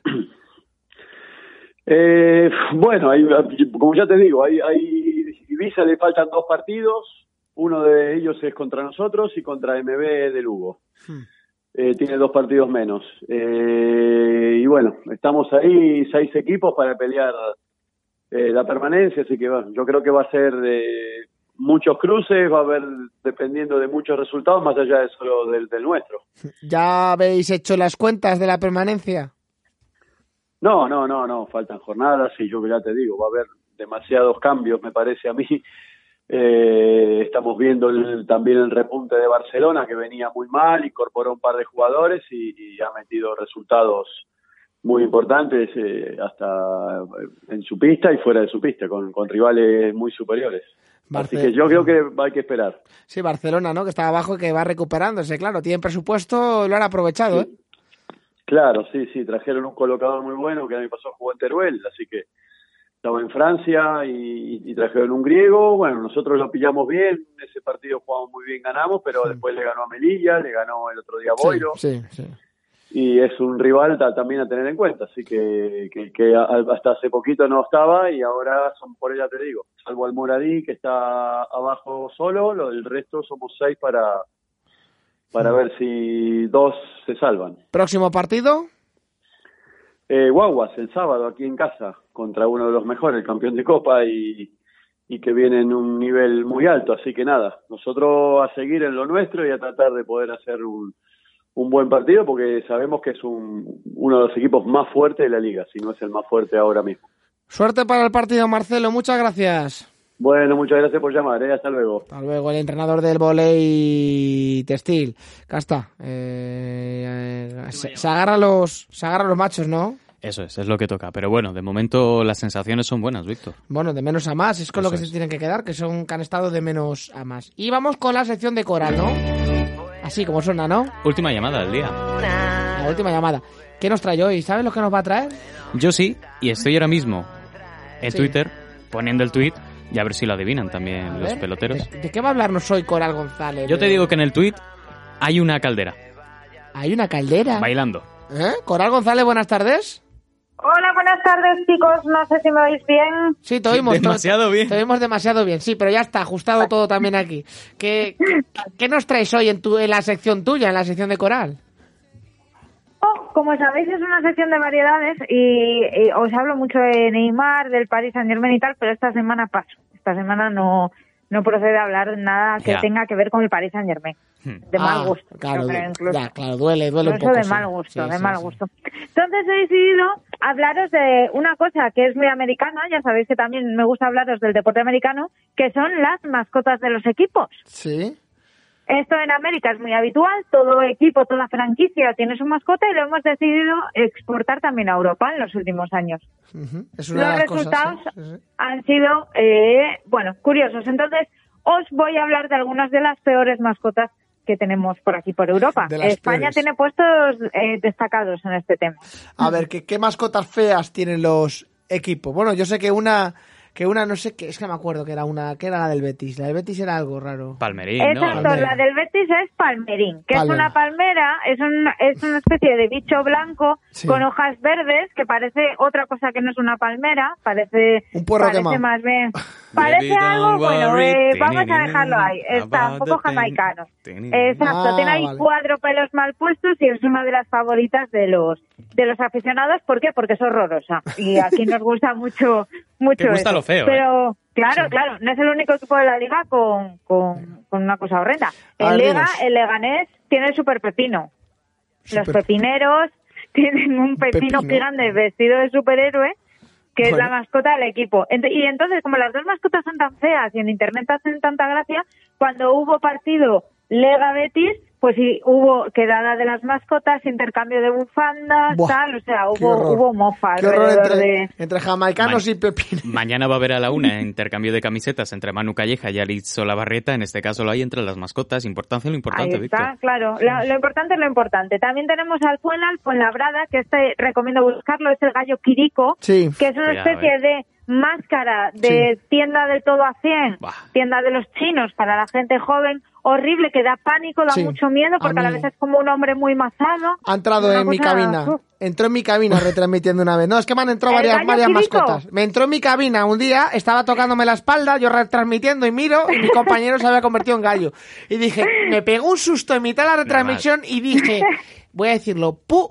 [SPEAKER 17] Eh, bueno, hay, como ya te digo, hay, hay Ibiza le faltan dos partidos, uno de ellos es contra nosotros y contra M B de Lugo. Hmm. Eh, tiene dos partidos menos. Eh, y bueno, estamos ahí, seis equipos para pelear eh, la permanencia, así que bueno, yo creo que va a ser eh, muchos cruces, va a haber dependiendo de muchos resultados, más allá de solo del, del nuestro.
[SPEAKER 2] ¿Ya habéis hecho las cuentas de la permanencia?
[SPEAKER 17] No, no, no, no, faltan jornadas y yo ya te digo, va a haber demasiados cambios, me parece a mí. Eh, estamos viendo el, también el repunte de Barcelona, que venía muy mal, incorporó un par de jugadores y, y ha metido resultados muy importantes eh, hasta en su pista y fuera de su pista, con, con rivales muy superiores. Barce- Así que yo creo que hay que esperar.
[SPEAKER 2] Sí, Barcelona, ¿no? Que está abajo y que va recuperándose, claro. Tienen presupuesto, lo han aprovechado,
[SPEAKER 17] sí.
[SPEAKER 2] ¿eh?
[SPEAKER 17] Claro, sí, sí. Trajeron un colocador muy bueno que el año pasado jugó en Teruel, así que estaba en Francia y, y trajeron un griego. Bueno, nosotros lo pillamos bien. Ese partido jugamos muy bien, ganamos, pero sí. Después le ganó a Melilla, le ganó el otro día a Boiro.
[SPEAKER 2] Sí, sí, sí.
[SPEAKER 17] Y es un rival ta, también a tener en cuenta, así que, que, que hasta hace poquito no estaba y ahora son por ella, te digo, salvo al Moradí que está abajo solo, lo del resto somos seis para, para sí. ver si dos se salvan.
[SPEAKER 2] ¿Próximo partido?
[SPEAKER 17] Eh, Guaguas, el sábado aquí en casa, contra uno de los mejores, el campeón de Copa y, y que viene en un nivel muy alto, así que nada, nosotros a seguir en lo nuestro y a tratar de poder hacer un un buen partido porque sabemos que es un, uno de los equipos más fuertes de la liga, si no es el más fuerte ahora mismo.
[SPEAKER 2] Suerte para el partido, Marcelo, muchas gracias.
[SPEAKER 17] Bueno, muchas gracias por llamar, ¿eh? Hasta luego.
[SPEAKER 2] Hasta luego, el entrenador del vóley textil. Casta, eh, eh, se, se agarra los, se agarra los machos, ¿no?
[SPEAKER 5] Eso es, es lo que toca. Pero bueno, de momento las sensaciones son buenas, Víctor.
[SPEAKER 2] Bueno, de menos a más, es con Eso lo que es. se tienen que quedar, que son que han estado de menos a más. Y vamos con la sección de coral, ¿no? Así como suena, ¿no?
[SPEAKER 5] Última llamada del día.
[SPEAKER 2] La última llamada. ¿Qué nos trae hoy? ¿Sabes lo que nos va a traer?
[SPEAKER 5] Yo sí, y estoy ahora mismo en
[SPEAKER 2] sí.
[SPEAKER 5] Twitter poniendo el tuit y a ver si lo adivinan también
[SPEAKER 2] a
[SPEAKER 5] los
[SPEAKER 2] ver,
[SPEAKER 5] peloteros.
[SPEAKER 2] ¿de, ¿De qué va a hablarnos hoy Coral González?
[SPEAKER 5] Yo te digo que en el tuit hay una caldera.
[SPEAKER 2] ¿Hay una caldera?
[SPEAKER 5] Bailando.
[SPEAKER 2] ¿Eh? Coral González, buenas tardes.
[SPEAKER 16] Hola, buenas tardes, chicos. No sé si me oís bien.
[SPEAKER 2] Sí, te oímos.
[SPEAKER 5] Demasiado bien.
[SPEAKER 2] Te oímos demasiado bien, sí, pero ya está ajustado todo también aquí. ¿Qué, qué nos traes hoy en, tu, en la sección tuya, en la sección de Coral?
[SPEAKER 16] Oh, como sabéis, es una sección de variedades y, y os hablo mucho de Neymar, del Paris Saint-Germain y tal, pero esta semana paso. Esta semana no, no procede a hablar nada que
[SPEAKER 5] ya.
[SPEAKER 16] tenga que ver con el Paris Saint-Germain. De
[SPEAKER 2] ah,
[SPEAKER 16] mal gusto.
[SPEAKER 2] Claro,
[SPEAKER 16] creo, incluso.
[SPEAKER 2] Ya, claro, duele, duele un
[SPEAKER 16] Eso
[SPEAKER 2] poco.
[SPEAKER 16] de
[SPEAKER 2] sí.
[SPEAKER 16] mal gusto,
[SPEAKER 2] sí,
[SPEAKER 16] de
[SPEAKER 2] sí,
[SPEAKER 16] mal
[SPEAKER 2] sí.
[SPEAKER 16] gusto. Entonces he decidido hablaros de una cosa que es muy americana, ya sabéis que también me gusta hablaros del deporte americano, que son las mascotas de los equipos.
[SPEAKER 2] Sí.
[SPEAKER 16] Esto en América es muy habitual, todo equipo, toda franquicia tiene su mascota y lo hemos decidido exportar también a Europa en los últimos años.
[SPEAKER 2] Uh-huh. Es una
[SPEAKER 16] los
[SPEAKER 2] de las
[SPEAKER 16] resultados
[SPEAKER 2] cosas, ¿sí? Sí, sí.
[SPEAKER 16] han sido, eh, bueno, curiosos. Entonces, os voy a hablar de algunas de las peores mascotas que tenemos por aquí, por Europa. España
[SPEAKER 2] peores.
[SPEAKER 16] tiene puestos eh, destacados en este tema.
[SPEAKER 2] A ver, ¿qué, qué mascotas feas tienen los equipos? Bueno, yo sé que una, que una no sé qué, es que me acuerdo que era una, que era la del Betis. La del Betis era algo raro.
[SPEAKER 5] Palmerín,
[SPEAKER 16] Exacto,
[SPEAKER 5] ¿no?
[SPEAKER 16] Palmerín. La del Betis es palmerín, que
[SPEAKER 2] Palmerín.
[SPEAKER 16] es una palmera, es, un, es una especie de bicho blanco
[SPEAKER 2] sí.
[SPEAKER 16] con hojas verdes, que parece otra cosa que no es una palmera, parece,
[SPEAKER 2] un puerro
[SPEAKER 16] parece
[SPEAKER 2] quemado.
[SPEAKER 16] más bien... Parece algo, bueno, eh, vamos a dejarlo ahí. Está un poco jamaicano. Exacto,
[SPEAKER 2] ah,
[SPEAKER 16] tiene ahí
[SPEAKER 2] vale.
[SPEAKER 16] cuatro pelos mal puestos y es una de las favoritas de los de los aficionados. ¿Por qué? Porque es horrorosa. Y aquí nos gusta mucho mucho
[SPEAKER 5] Te gusta
[SPEAKER 16] eso.
[SPEAKER 5] lo feo,
[SPEAKER 16] Pero,
[SPEAKER 5] ¿eh?
[SPEAKER 16] claro,
[SPEAKER 2] Sí.
[SPEAKER 16] claro, no es el único equipo de la Liga con, con, con una cosa horrenda.
[SPEAKER 2] A
[SPEAKER 16] En
[SPEAKER 2] ver,
[SPEAKER 16] Liga,
[SPEAKER 2] dinos.
[SPEAKER 16] el Leganés tiene el super pepino. Los
[SPEAKER 2] Super-
[SPEAKER 16] pepineros tienen un pepino,
[SPEAKER 2] Pepino.
[SPEAKER 16] gigante vestido de superhéroe, que
[SPEAKER 2] Bueno.
[SPEAKER 16] es la mascota del equipo. Ent- y entonces, como las dos mascotas son tan feas y en internet hacen tanta gracia, cuando hubo partido Lega-Betis, pues sí, hubo quedada de las mascotas, intercambio de bufandas,
[SPEAKER 2] Buah,
[SPEAKER 16] tal, o sea,
[SPEAKER 2] qué
[SPEAKER 16] hubo,
[SPEAKER 2] horror.
[SPEAKER 16] hubo mofa
[SPEAKER 2] Qué horror
[SPEAKER 16] alrededor
[SPEAKER 2] entre,
[SPEAKER 16] de...
[SPEAKER 2] entre jamaicanos
[SPEAKER 5] Man-
[SPEAKER 2] y pepines.
[SPEAKER 5] Mañana va a haber a la una intercambio de camisetas entre Manu Calleja y Aritz Solabarrieta. En este caso lo hay entre las mascotas. Importancia lo importante,
[SPEAKER 16] Ahí está,
[SPEAKER 5] Víctor.
[SPEAKER 16] claro. Lo, lo importante es lo importante. También tenemos al Fuenal, Fuenlabrada, que este recomiendo buscarlo, es el gallo Quirico,
[SPEAKER 2] Sí.
[SPEAKER 16] que es una
[SPEAKER 5] Cuidado,
[SPEAKER 16] especie
[SPEAKER 5] eh.
[SPEAKER 16] de máscara de tienda del todo a cien,
[SPEAKER 5] Buah.
[SPEAKER 16] tienda de los chinos para la gente joven, horrible, que da pánico, da
[SPEAKER 2] Sí,
[SPEAKER 16] mucho miedo, porque
[SPEAKER 2] a
[SPEAKER 16] a, la
[SPEAKER 2] mí.
[SPEAKER 16] vez es como un hombre muy mazado.
[SPEAKER 2] Ha entrado
[SPEAKER 16] Una
[SPEAKER 2] en mi
[SPEAKER 16] cosa-
[SPEAKER 2] cabina.
[SPEAKER 16] uf.
[SPEAKER 2] Entró en mi cabina retransmitiendo una vez. No, es que me han entrado
[SPEAKER 16] ¿El
[SPEAKER 2] varias,
[SPEAKER 16] gallo
[SPEAKER 2] varias
[SPEAKER 16] Quirico?
[SPEAKER 2] mascotas. Me entró en mi cabina un día, estaba tocándome la espalda, yo retransmitiendo y miro, y mi compañero se había convertido en gallo. Y dije, me pegó un susto en mitad de la retransmisión y dije, voy a decirlo, pu,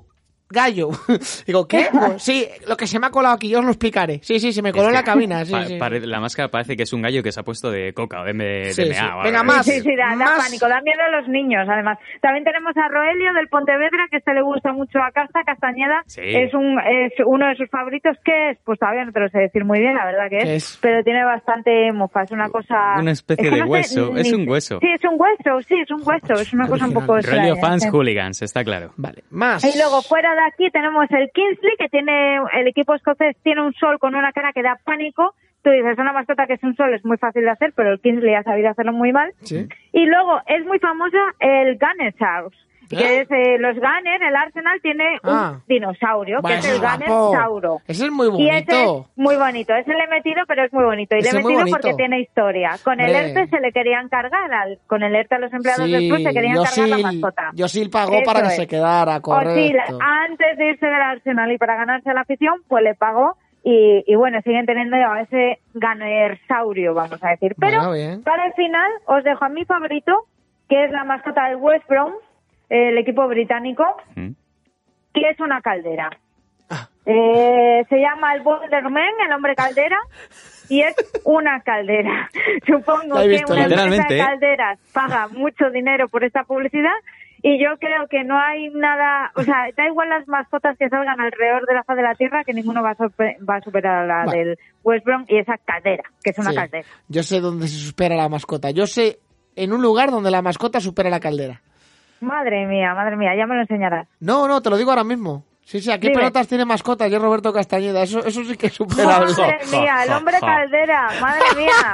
[SPEAKER 2] gallo. Digo, ¿qué? Pues, sí, lo que se me ha colado aquí, yo os lo explicaré. Sí, sí, se me coló en la cabina. Sí,
[SPEAKER 5] pa-
[SPEAKER 2] sí.
[SPEAKER 5] pare- la máscara parece que es un gallo que se ha puesto de coca o de, de,
[SPEAKER 2] Sí,
[SPEAKER 5] de
[SPEAKER 2] sí.
[SPEAKER 5] mea. o
[SPEAKER 2] Venga,
[SPEAKER 5] algo.
[SPEAKER 2] más.
[SPEAKER 16] Sí, sí, da, da
[SPEAKER 2] Más-
[SPEAKER 16] pánico, da miedo a los niños, además. También tenemos a Roelio del Pontevedra, que este le gusta mucho a Casta, Castañeda.
[SPEAKER 5] Sí.
[SPEAKER 16] Es un es uno de sus favoritos. ¿Qué es? Pues todavía no te lo sé decir muy bien, la verdad que es.
[SPEAKER 5] ¿Qué es?
[SPEAKER 16] Pero tiene bastante mofa, es una cosa...
[SPEAKER 5] Una especie
[SPEAKER 16] es que
[SPEAKER 5] de
[SPEAKER 16] no sé
[SPEAKER 5] hueso,
[SPEAKER 16] ni-
[SPEAKER 5] es un hueso.
[SPEAKER 16] Sí, es un hueso, sí, es un hueso, es una cosa un poco extraña.
[SPEAKER 5] Rollo fans
[SPEAKER 16] sí.
[SPEAKER 5] hooligans, está claro.
[SPEAKER 2] Vale, más.
[SPEAKER 16] Y luego fuera de aquí tenemos el Kingsley, que tiene, el equipo escocés tiene un sol con una cara que da pánico. Tú dices, una mascota que es un sol es muy fácil de hacer, pero el Kingsley ha sabido hacerlo muy mal.
[SPEAKER 2] Sí.
[SPEAKER 16] Y luego es muy famosa el Gunners House, que es eh, los Gunners, el Arsenal tiene
[SPEAKER 2] Ah.
[SPEAKER 16] un dinosaurio,
[SPEAKER 2] Bueno,
[SPEAKER 16] que es el
[SPEAKER 2] guapo.
[SPEAKER 16] Gunnersauro.
[SPEAKER 2] Ese es muy
[SPEAKER 16] Y ese es
[SPEAKER 2] bonito.
[SPEAKER 16] muy bonito, ese le he metido, pero es muy bonito. Y
[SPEAKER 2] Ese
[SPEAKER 16] le he
[SPEAKER 2] es muy
[SPEAKER 16] metido
[SPEAKER 2] bonito.
[SPEAKER 16] porque tiene historia. Con el
[SPEAKER 2] Hombre.
[SPEAKER 16] ERTE se le querían cargar, al, con el ERTE a los empleados del club se querían cargar la mascota.
[SPEAKER 2] Yosil pagó
[SPEAKER 16] Eso
[SPEAKER 2] para que
[SPEAKER 16] es.
[SPEAKER 2] se quedara,
[SPEAKER 16] Osil,
[SPEAKER 2] correcto.
[SPEAKER 16] antes de irse del Arsenal y para ganarse la afición, pues le pagó. Y, y bueno, siguen teniendo a ese Gunnersaurio, vamos a decir. Pero
[SPEAKER 2] Bueno, bien.
[SPEAKER 16] para el final os dejo a mi favorito, que es la mascota del West Brom, el equipo británico, que es una caldera.
[SPEAKER 2] Ah.
[SPEAKER 16] Eh, se llama el Boulderman, el hombre caldera, y es una caldera. Supongo
[SPEAKER 5] La he
[SPEAKER 16] que
[SPEAKER 5] visto,
[SPEAKER 16] una empresa
[SPEAKER 5] literalmente,
[SPEAKER 16] de
[SPEAKER 5] ¿eh?
[SPEAKER 16] calderas paga mucho dinero por esta publicidad, y yo creo que no hay nada, o sea, da igual las mascotas que salgan alrededor de la faz de la Tierra, que ninguno va a, sorpre- va a superar a la
[SPEAKER 2] Vale.
[SPEAKER 16] del West Brom y esa caldera, que es una
[SPEAKER 2] Sí.
[SPEAKER 16] caldera.
[SPEAKER 2] Yo sé dónde se supera la mascota. Yo sé en un lugar donde la mascota supera la caldera.
[SPEAKER 16] Madre mía, madre mía, ya me lo enseñarás.
[SPEAKER 2] No, no, te lo digo ahora mismo. Sí, sí, aquí
[SPEAKER 16] Dime.
[SPEAKER 2] Pelotas tiene mascota, yo Roberto Castañeda. Eso, eso sí que es superable.
[SPEAKER 16] Madre mía, el hombre caldera, madre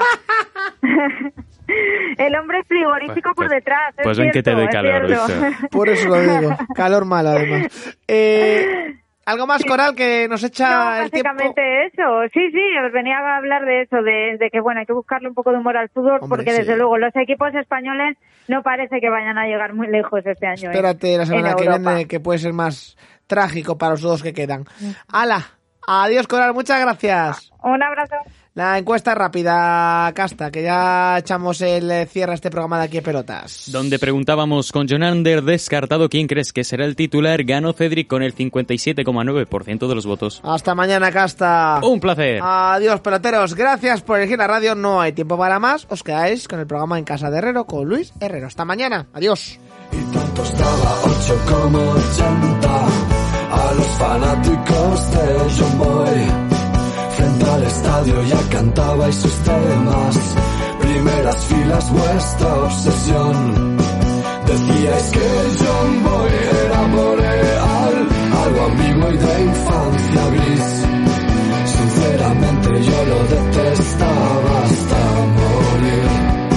[SPEAKER 16] mía. El hombre frigorífico por detrás. es
[SPEAKER 5] pues ven que te
[SPEAKER 16] cierto,
[SPEAKER 5] doy
[SPEAKER 16] es
[SPEAKER 5] calor,
[SPEAKER 16] cierto.
[SPEAKER 5] ¿viste?
[SPEAKER 2] Por eso lo digo. Calor malo, además. Eh, ¿Algo más, Coral, que nos echa
[SPEAKER 16] No,
[SPEAKER 2] el tiempo?
[SPEAKER 16] básicamente eso. Sí, sí, os venía a hablar de eso, de, de que bueno, hay que buscarle un poco de humor al fútbol,
[SPEAKER 2] Hombre,
[SPEAKER 16] porque
[SPEAKER 2] sí.
[SPEAKER 16] desde luego los equipos españoles no parece que vayan a llegar muy lejos este año.
[SPEAKER 2] Espérate
[SPEAKER 16] en,
[SPEAKER 2] la semana
[SPEAKER 16] en
[SPEAKER 2] que
[SPEAKER 16] Europa.
[SPEAKER 2] viene, que puede ser más trágico para los dos que quedan. ¡Hala! Adiós, Coral, muchas gracias.
[SPEAKER 16] Un abrazo.
[SPEAKER 2] La encuesta rápida, Casta, que ya echamos el eh, cierre a este programa de Aquí en Pelotas.
[SPEAKER 5] Donde preguntábamos, con Jonander descartado, ¿quién crees que será el titular? Ganó Cedric con el cincuenta y siete coma nueve por ciento de los votos.
[SPEAKER 2] Hasta mañana, Casta.
[SPEAKER 5] Un placer.
[SPEAKER 2] Adiós, peloteros. Gracias por elegir la radio. No hay tiempo para más. Os quedáis con el programa En Casa de Herrero con Luis Herrero. Hasta mañana. Adiós.
[SPEAKER 18] Costaba ocho coma ochenta a los fanáticos de John Boy. Frente al estadio ya cantabais sus temas. Primeras filas, vuestra obsesión. Decíais que John Boy era boreal, algo ambiguo y de infancia gris. Sinceramente yo lo detestaba hasta morir.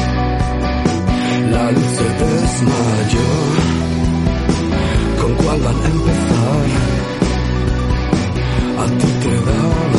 [SPEAKER 18] La luz se desmayó. ¿Con cuál van a empezar? A ti te da